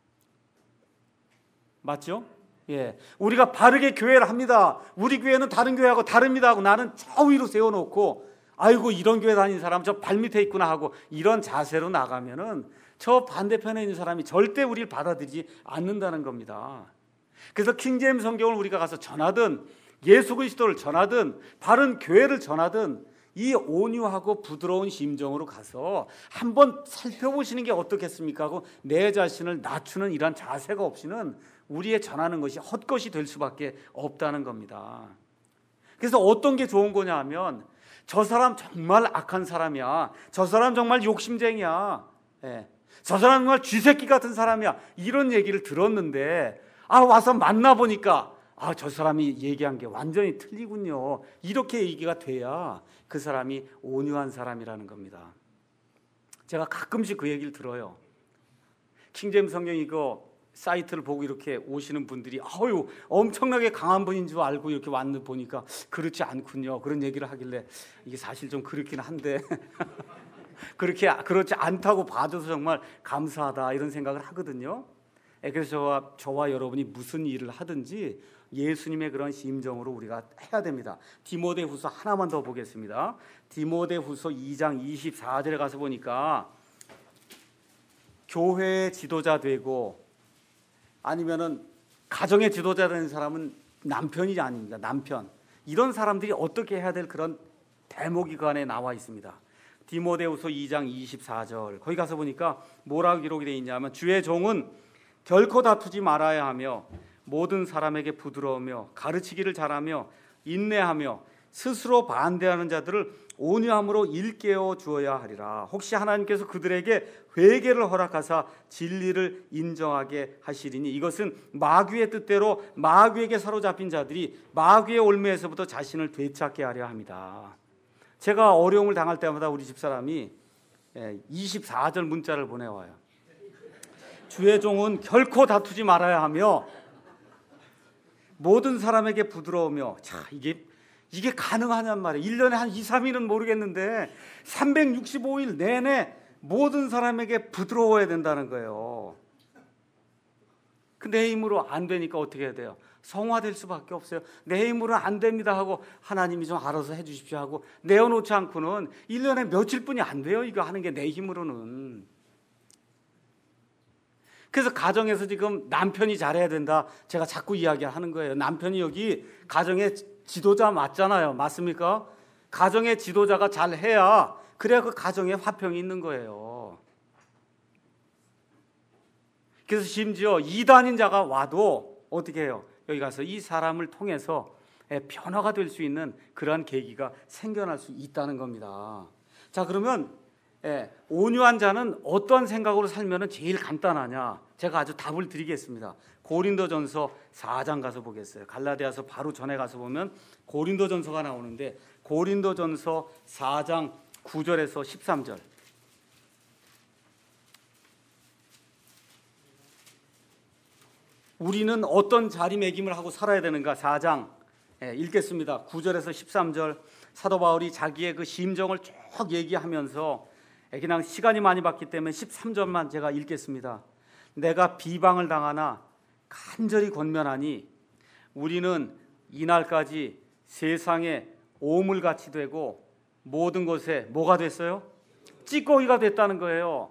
맞죠? 예, 우리가 바르게 교회를 합니다. 우리 교회는 다른 교회하고 다릅니다 하고 나는 저 위로 세워놓고 아이고 이런 교회 다니는 사람 저 발밑에 있구나 하고 이런 자세로 나가면은 저 반대편에 있는 사람이 절대 우리를 받아들이지 않는다는 겁니다. 그래서 킹제임스 성경을 우리가 가서 전하든 예수 그리스도를 전하든 바른 교회를 전하든 이 온유하고 부드러운 심정으로 가서 한번 살펴보시는 게 어떻겠습니까 하고 내 자신을 낮추는 이런 자세가 없이는 우리의 전하는 것이 헛것이 될 수밖에 없다는 겁니다. 그래서 어떤 게 좋은 거냐 하면 저 사람 정말 악한 사람이야. 저 사람 정말 욕심쟁이야. 예. 저 사람 정말 쥐새끼 같은 사람이야. 이런 얘기를 들었는데 아 와서 만나보니까 아, 저 사람이 얘기한 게 완전히 틀리군요. 이렇게 얘기가 돼야 그 사람이 온유한 사람이라는 겁니다. 제가 가끔씩 그 얘기를 들어요. 킹제임스 성경 이거 사이트를 보고 이렇게 오시는 분들이 아유 엄청나게 강한 분인 줄 알고 이렇게 왔는데 보니까 그렇지 않군요. 그런 얘기를 하길래 이게 사실 좀 그렇긴 한데 그렇게 그렇지 않다고 봐줘서 정말 감사하다 이런 생각을 하거든요. 그래서 저와, 저와 여러분이 무슨 일을 하든지 예수님의 그런 심정으로 우리가 해야 됩니다. 디모데후서 하나만 더 보겠습니다. 디모데후서 이 장 이십사 절에 가서 보니까 교회의 지도자 되고 아니면은 가정의 지도자 되는 사람은 남편이 아닙니다. 남편. 이런 사람들이 어떻게 해야 될 그런 대목이 그 안에 나와 있습니다. 디모데후서 이 장 이십사 절 거기 가서 보니까 뭐라고 기록이 되어 있냐면 주의 종은 결코 다투지 말아야 하며 모든 사람에게 부드러우며 가르치기를 잘하며 인내하며 스스로 반대하는 자들을 온유함으로 일깨워 주어야 하리라. 혹시 하나님께서 그들에게 회개를 허락하사 진리를 인정하게 하시리니 이것은 마귀의 뜻대로 마귀에게 사로잡힌 자들이 마귀의 올무에서부터 자신을 되찾게 하려 합니다. 제가 어려움을 당할 때마다 우리 집사람이 이십사 절 문자를 보내와요. 주의 종은 결코 다투지 말아야 하며 모든 사람에게 부드러우며. 자, 이게 이게 가능하냔 말이에요. 일 년에 한 이, 삼 일은 모르겠는데 삼백육십오 일 내내 모든 사람에게 부드러워야 된다는 거예요. 그 내 힘으로 안 되니까 어떻게 해야 돼요? 성화될 수밖에 없어요. 내 힘으로는 안 됩니다 하고 하나님이 좀 알아서 해 주십시오 하고 내어놓지 않고는 일 년에 며칠뿐이 안 돼요. 이거 하는 게 내 힘으로는. 그래서 가정에서 지금 남편이 잘해야 된다 제가 자꾸 이야기하는 거예요. 남편이 여기 가정의 지도자 맞잖아요. 맞습니까? 가정의 지도자가 잘해야 그래야 그 가정에 화평이 있는 거예요. 그래서 심지어 이단인 자가 와도 어떻게 해요? 여기 가서 이 사람을 통해서 변화가 될 수 있는 그러한 계기가 생겨날 수 있다는 겁니다. 자, 그러면 예, 온유한 자는 어떤 생각으로 살면 제일 간단하냐? 제가 아주 답을 드리겠습니다. 고린도전서 사 장 가서 보겠어요. 갈라디아서 바로 전에 가서 보면 고린도전서가 나오는데 고린도전서 사 장 구 절에서 십삼 절. 우리는 어떤 자리매김을 하고 살아야 되는가? 사 장 예, 읽겠습니다. 구 절에서 십삼 절. 사도 바울이 자기의 그 심정을 쭉 얘기하면서 그냥 시간이 많이 받기 때문에 십삼 절만 제가 읽겠습니다. 내가 비방을 당하나 간절히 권면하니 우리는 이날까지 세상에 오물같이 되고 모든 것에 뭐가 됐어요? 찌꺼기가 됐다는 거예요.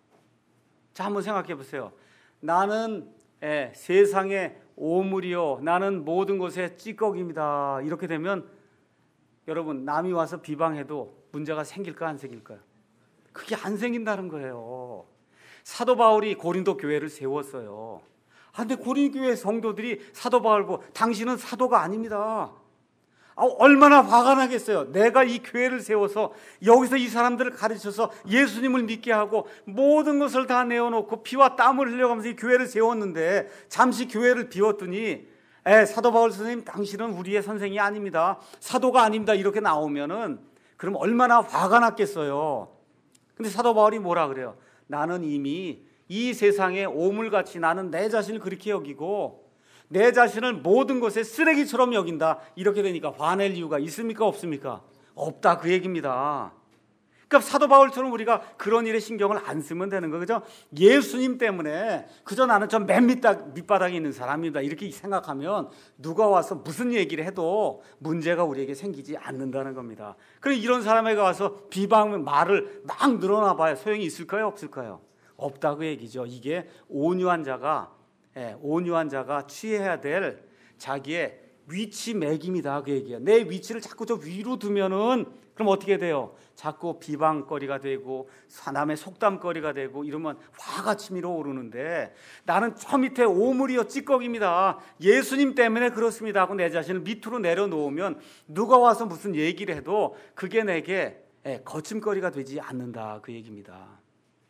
자, 한번 생각해 보세요. 나는 예, 세상에 오물이요, 나는 모든 것에 찌꺼기입니다. 이렇게 되면 여러분, 남이 와서 비방해도 문제가 생길까 안 생길까요? 그게 안 생긴다는 거예요. 사도 바울이 고린도 교회를 세웠어요. 아, 근데 고린도 교회 성도들이 사도 바울 보고 당신은 사도가 아닙니다. 아, 얼마나 화가 나겠어요. 내가 이 교회를 세워서 여기서 이 사람들을 가르쳐서 예수님을 믿게 하고 모든 것을 다 내어놓고 피와 땀을 흘려가면서 이 교회를 세웠는데 잠시 교회를 비웠더니 에, 사도 바울 선생님 당신은 우리의 선생이 아닙니다. 사도가 아닙니다. 이렇게 나오면은 그럼 얼마나 화가 났겠어요. 근데 사도 바울이 뭐라 그래요? 나는 이미 이 세상에 오물같이 나는 내 자신을 그렇게 여기고 내 자신을 모든 것에 쓰레기처럼 여긴다. 이렇게 되니까 화낼 이유가 있습니까? 없습니까? 없다, 그 얘기입니다. 그러니까 사도 바울처럼 우리가 그런 일에 신경을 안 쓰면 되는 거죠. 그죠? 예수님 때문에 그저 나는 저 맨 밑바닥에 있는 사람입니다. 이렇게 생각하면 누가 와서 무슨 얘기를 해도 문제가 우리에게 생기지 않는다는 겁니다. 그럼 이런 사람에게 와서 비방 말을 막 늘어나 봐야 소용이 있을까요? 없을까요? 없다, 그 얘기죠. 이게 온유한 자가 예, 온유한 자가 취해야 될 자기의 위치 매김이다, 그 얘기야. 내 위치를 자꾸 저 위로 두면은 그럼 어떻게 돼요? 자꾸 비방거리가 되고 사남의 속담거리가 되고 이러면 화가 치밀어 오르는데 나는 저 밑에 오물이요 찌꺼기입니다. 예수님 때문에 그렇습니다 하고 내 자신을 밑으로 내려놓으면 누가 와서 무슨 얘기를 해도 그게 내게 예, 거침거리가 되지 않는다, 그 얘기입니다.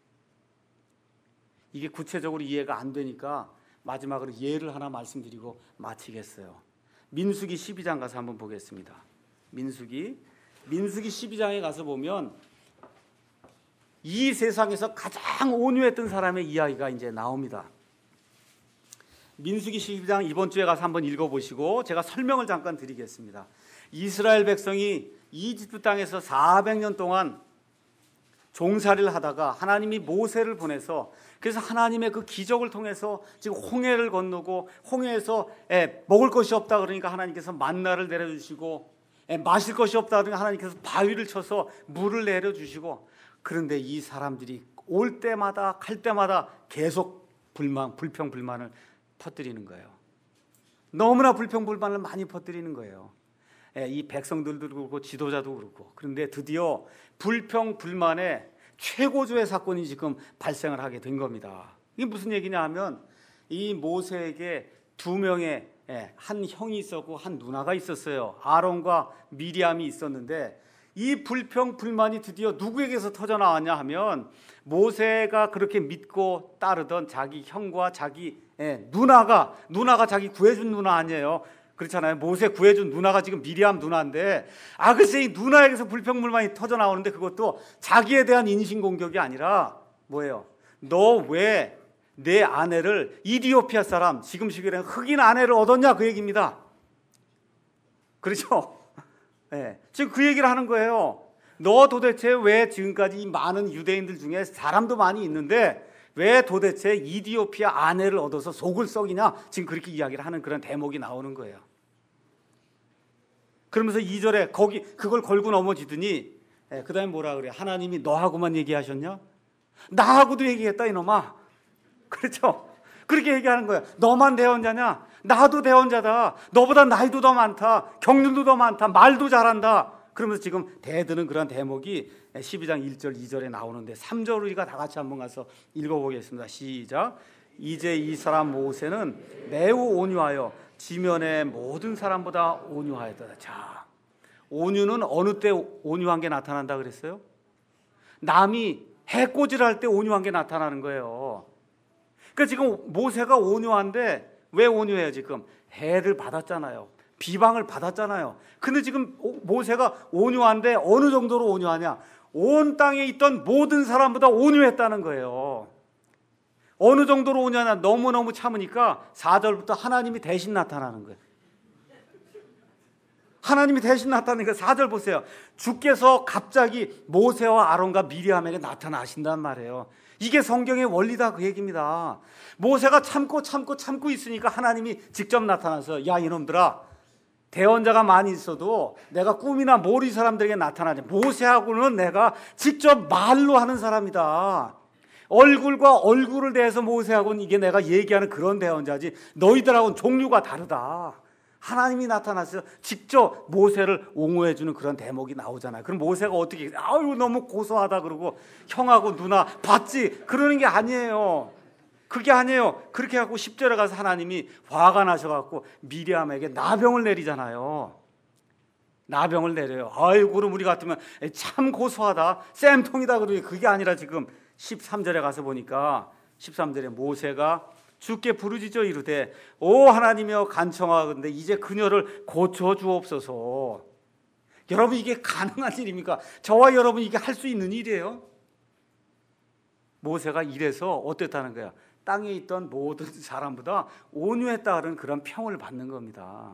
이게 구체적으로 이해가 안 되니까 마지막으로 예를 하나 말씀드리고 마치겠어요. 민수기 십이 장 가서 한번 보겠습니다. 민수기 민수기 십이 장에 가서 보면 이 세상에서 가장 온유했던 사람의 이야기가 이제 나옵니다. 민수기 십이 장 이번 주에 가서 한번 읽어보시고 제가 설명을 잠깐 드리겠습니다. 이스라엘 백성이 이집트 땅에서 사백 년 동안 종살이를 하다가 하나님이 모세를 보내서 그래서 하나님의 그 기적을 통해서 지금 홍해를 건너고 홍해에서 에, 먹을 것이 없다 그러니까 하나님께서 만나를 내려주시고 에, 마실 것이 없다 그러니까 하나님께서 바위를 쳐서 물을 내려주시고 그런데 이 사람들이 올 때마다 갈 때마다 계속 불만, 불평불만을 퍼뜨리는 거예요. 너무나 불평불만을 많이 퍼뜨리는 거예요. 에, 이 백성들도 그렇고 지도자도 그렇고. 그런데 드디어 불평불만의 최고조의 사건이 지금 발생을 하게 된 겁니다. 이게 무슨 얘기냐 하면 이 모세에게 두 명의 예, 한 형이 있었고 한 누나가 있었어요. 아론과 미리암이 있었는데 이 불평 불만이 드디어 누구에게서 터져 나왔냐 하면 모세가 그렇게 믿고 따르던 자기 형과 자기 예, 누나가 누나가 자기 구해준 누나 아니에요. 그렇잖아요. 모세 구해준 누나가 지금 미리암 누나인데 아 글쎄 이 누나에게서 불평 불만이 터져 나오는데 그것도 자기에 대한 인신공격이 아니라 뭐예요? 너 왜 내 아내를 이디오피아 사람 지금 시기에는 흑인 아내를 얻었냐 그 얘기입니다. 그렇죠? 네, 지금 그 얘기를 하는 거예요. 너 도대체 왜 지금까지 이 많은 유대인들 중에 사람도 많이 있는데 왜 도대체 이디오피아 아내를 얻어서 속을 썩이냐? 지금 그렇게 이야기를 하는 그런 대목이 나오는 거예요. 그러면서 이 절에 거기 그걸 걸고 넘어지더니 예, 그 다음에 뭐라 그래? 하나님이 너하고만 얘기하셨냐? 나하고도 얘기했다 이놈아. 그렇죠? 그렇게 얘기하는 거야. 너만 대언자냐? 나도 대언자다. 너보다 나이도 더 많다. 경륜도 더 많다. 말도 잘한다. 그러면서 지금 대드는 그런 대목이 십이 장 일 절 이 절에 나오는데 삼 절 우리가 다 같이 한번 가서 읽어보겠습니다. 시작. 이제 이 사람 모세는 매우 온유하여 지면의 모든 사람보다 온유하였다. 자, 온유는 어느 때 온유한 게 나타난다 그랬어요? 남이 해코지를 때 온유한 게 나타나는 거예요. 그러니까 지금 모세가 온유한데 왜 온유해요? 지금 해를 받았잖아요. 비방을 받았잖아요. 근데 지금 모세가 온유한데 어느 정도로 온유하냐? 온 땅에 있던 모든 사람보다 온유했다는 거예요. 어느 정도로 온유하냐? 너무너무 참으니까 사 절부터 하나님이 대신 나타나는 거예요. 하나님이 대신 나타나니까 사 절 보세요. 주께서 갑자기 모세와 아론과 미리암에게 나타나신단 말이에요. 이게 성경의 원리다 그 얘기입니다. 모세가 참고 참고 참고 있으니까 하나님이 직접 나타나서 야 이놈들아 대언자가 많이 있어도 내가 꿈이나 모리 사람들에게 나타나지 모세하고는 내가 직접 말로 하는 사람이다. 얼굴과 얼굴을 대해서 모세하고는 이게 내가 얘기하는 그런 대언자지 너희들하고는 종류가 다르다. 하나님이 나타나서 직접 모세를 옹호해주는 그런 대목이 나오잖아요. 그럼 모세가 어떻게 아유 너무 고소하다 그러고 형하고 누나 봤지? 그러는 게 아니에요. 그게 아니에요. 그렇게 하고 십 절에 가서 하나님이 화가 나셔갖고 미리암에게 나병을 내리잖아요. 나병을 내려요. 아이고 그럼 우리 같으면 참 고소하다 쌤통이다 그러니 그게 아니라 지금 십삼 절에 가서 보니까 십삼 절에 모세가 주께 부르짖어 이르되 오 하나님이여 간청하건대 이제 그녀를 고쳐 주옵소서. 여러분 이게 가능한 일입니까? 저와 여러분 이게 할 수 있는 일이에요? 모세가 이래서 어땠다는 거야? 땅에 있던 모든 사람보다 온유했다는 그런 평을 받는 겁니다.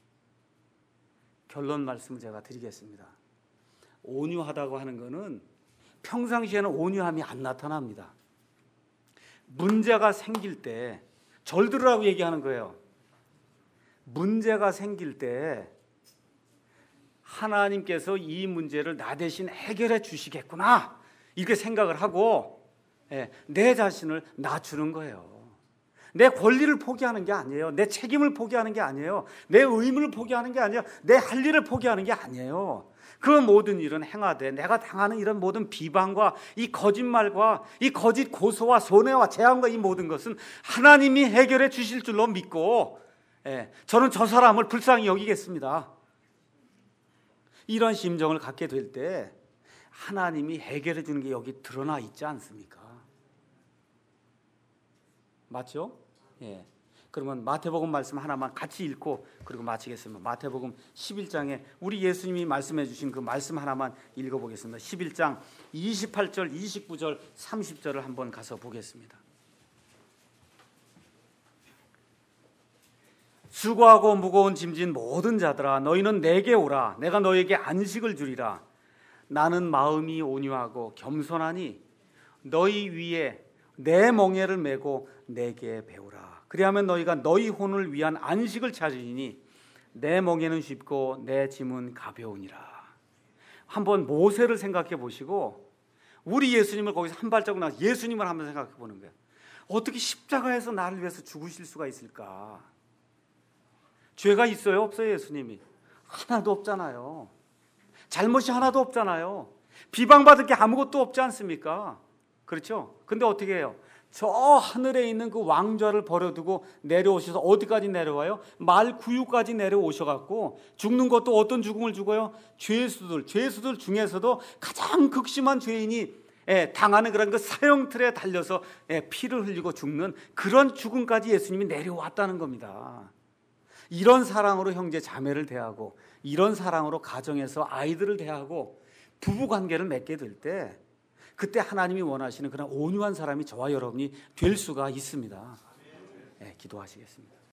결론 말씀을 제가 드리겠습니다. 온유하다고 하는 것은 평상시에는 온유함이 안 나타납니다. 문제가 생길 때 절들으라고 얘기하는 거예요. 문제가 생길 때 하나님께서 이 문제를 나 대신 해결해 주시겠구나 이렇게 생각을 하고 내 자신을 낮추는 거예요. 내 권리를 포기하는 게 아니에요. 내 책임을 포기하는 게 아니에요. 내 의무를 포기하는 게 아니에요. 내 할 일을 포기하는 게 아니에요. 그 모든 일은 행하되 내가 당하는 이런 모든 비방과 이 거짓말과 이 거짓 고소와 손해와 재앙과 이 모든 것은 하나님이 해결해 주실 줄로 믿고 예, 저는 저 사람을 불쌍히 여기겠습니다. 이런 심정을 갖게 될 때 하나님이 해결해 주는 게 여기 드러나 있지 않습니까? 맞죠? 예. 그러면 마태복음 말씀 하나만 같이 읽고 그리고 마치겠습니다. 마태복음 십일 장에 우리 예수님이 말씀해 주신 그 말씀 하나만 읽어보겠습니다. 십일 장 이십팔 절, 이십구 절, 삼십 절을 한번 가서 보겠습니다. 수고하고 무거운 짐진 모든 자들아 너희는 내게 오라. 내가 너희에게 안식을 주리라. 나는 마음이 온유하고 겸손하니 너희 위에 내 멍에를 메고 내게 배우라. 그리하면 너희가 너희 혼을 위한 안식을 찾으리니 내 멍에는 쉽고 내 짐은 가벼우니라. 한번 모세를 생각해 보시고 우리 예수님을 거기서 한 발자국 나서 예수님을 한번 생각해 보는 거예요. 어떻게 십자가에서 나를 위해서 죽으실 수가 있을까? 죄가 있어요? 없어요? 예수님이? 하나도 없잖아요. 잘못이 하나도 없잖아요. 비방받을 게 아무것도 없지 않습니까? 그렇죠? 근데 어떻게 해요? 저 하늘에 있는 그 왕좌를 버려두고 내려오셔서 어디까지 내려와요? 말 구유까지 내려오셔갖고 죽는 것도 어떤 죽음을 죽어요? 죄수들, 죄수들 중에서도 가장 극심한 죄인이 예, 당하는 그런 그 사형틀에 달려서 예, 피를 흘리고 죽는 그런 죽음까지 예수님이 내려왔다는 겁니다. 이런 사랑으로 형제 자매를 대하고 이런 사랑으로 가정에서 아이들을 대하고 부부관계를 맺게 될 때 그때 하나님이 원하시는 그런 온유한 사람이 저와 여러분이 될 수가 있습니다. 네, 기도하시겠습니다.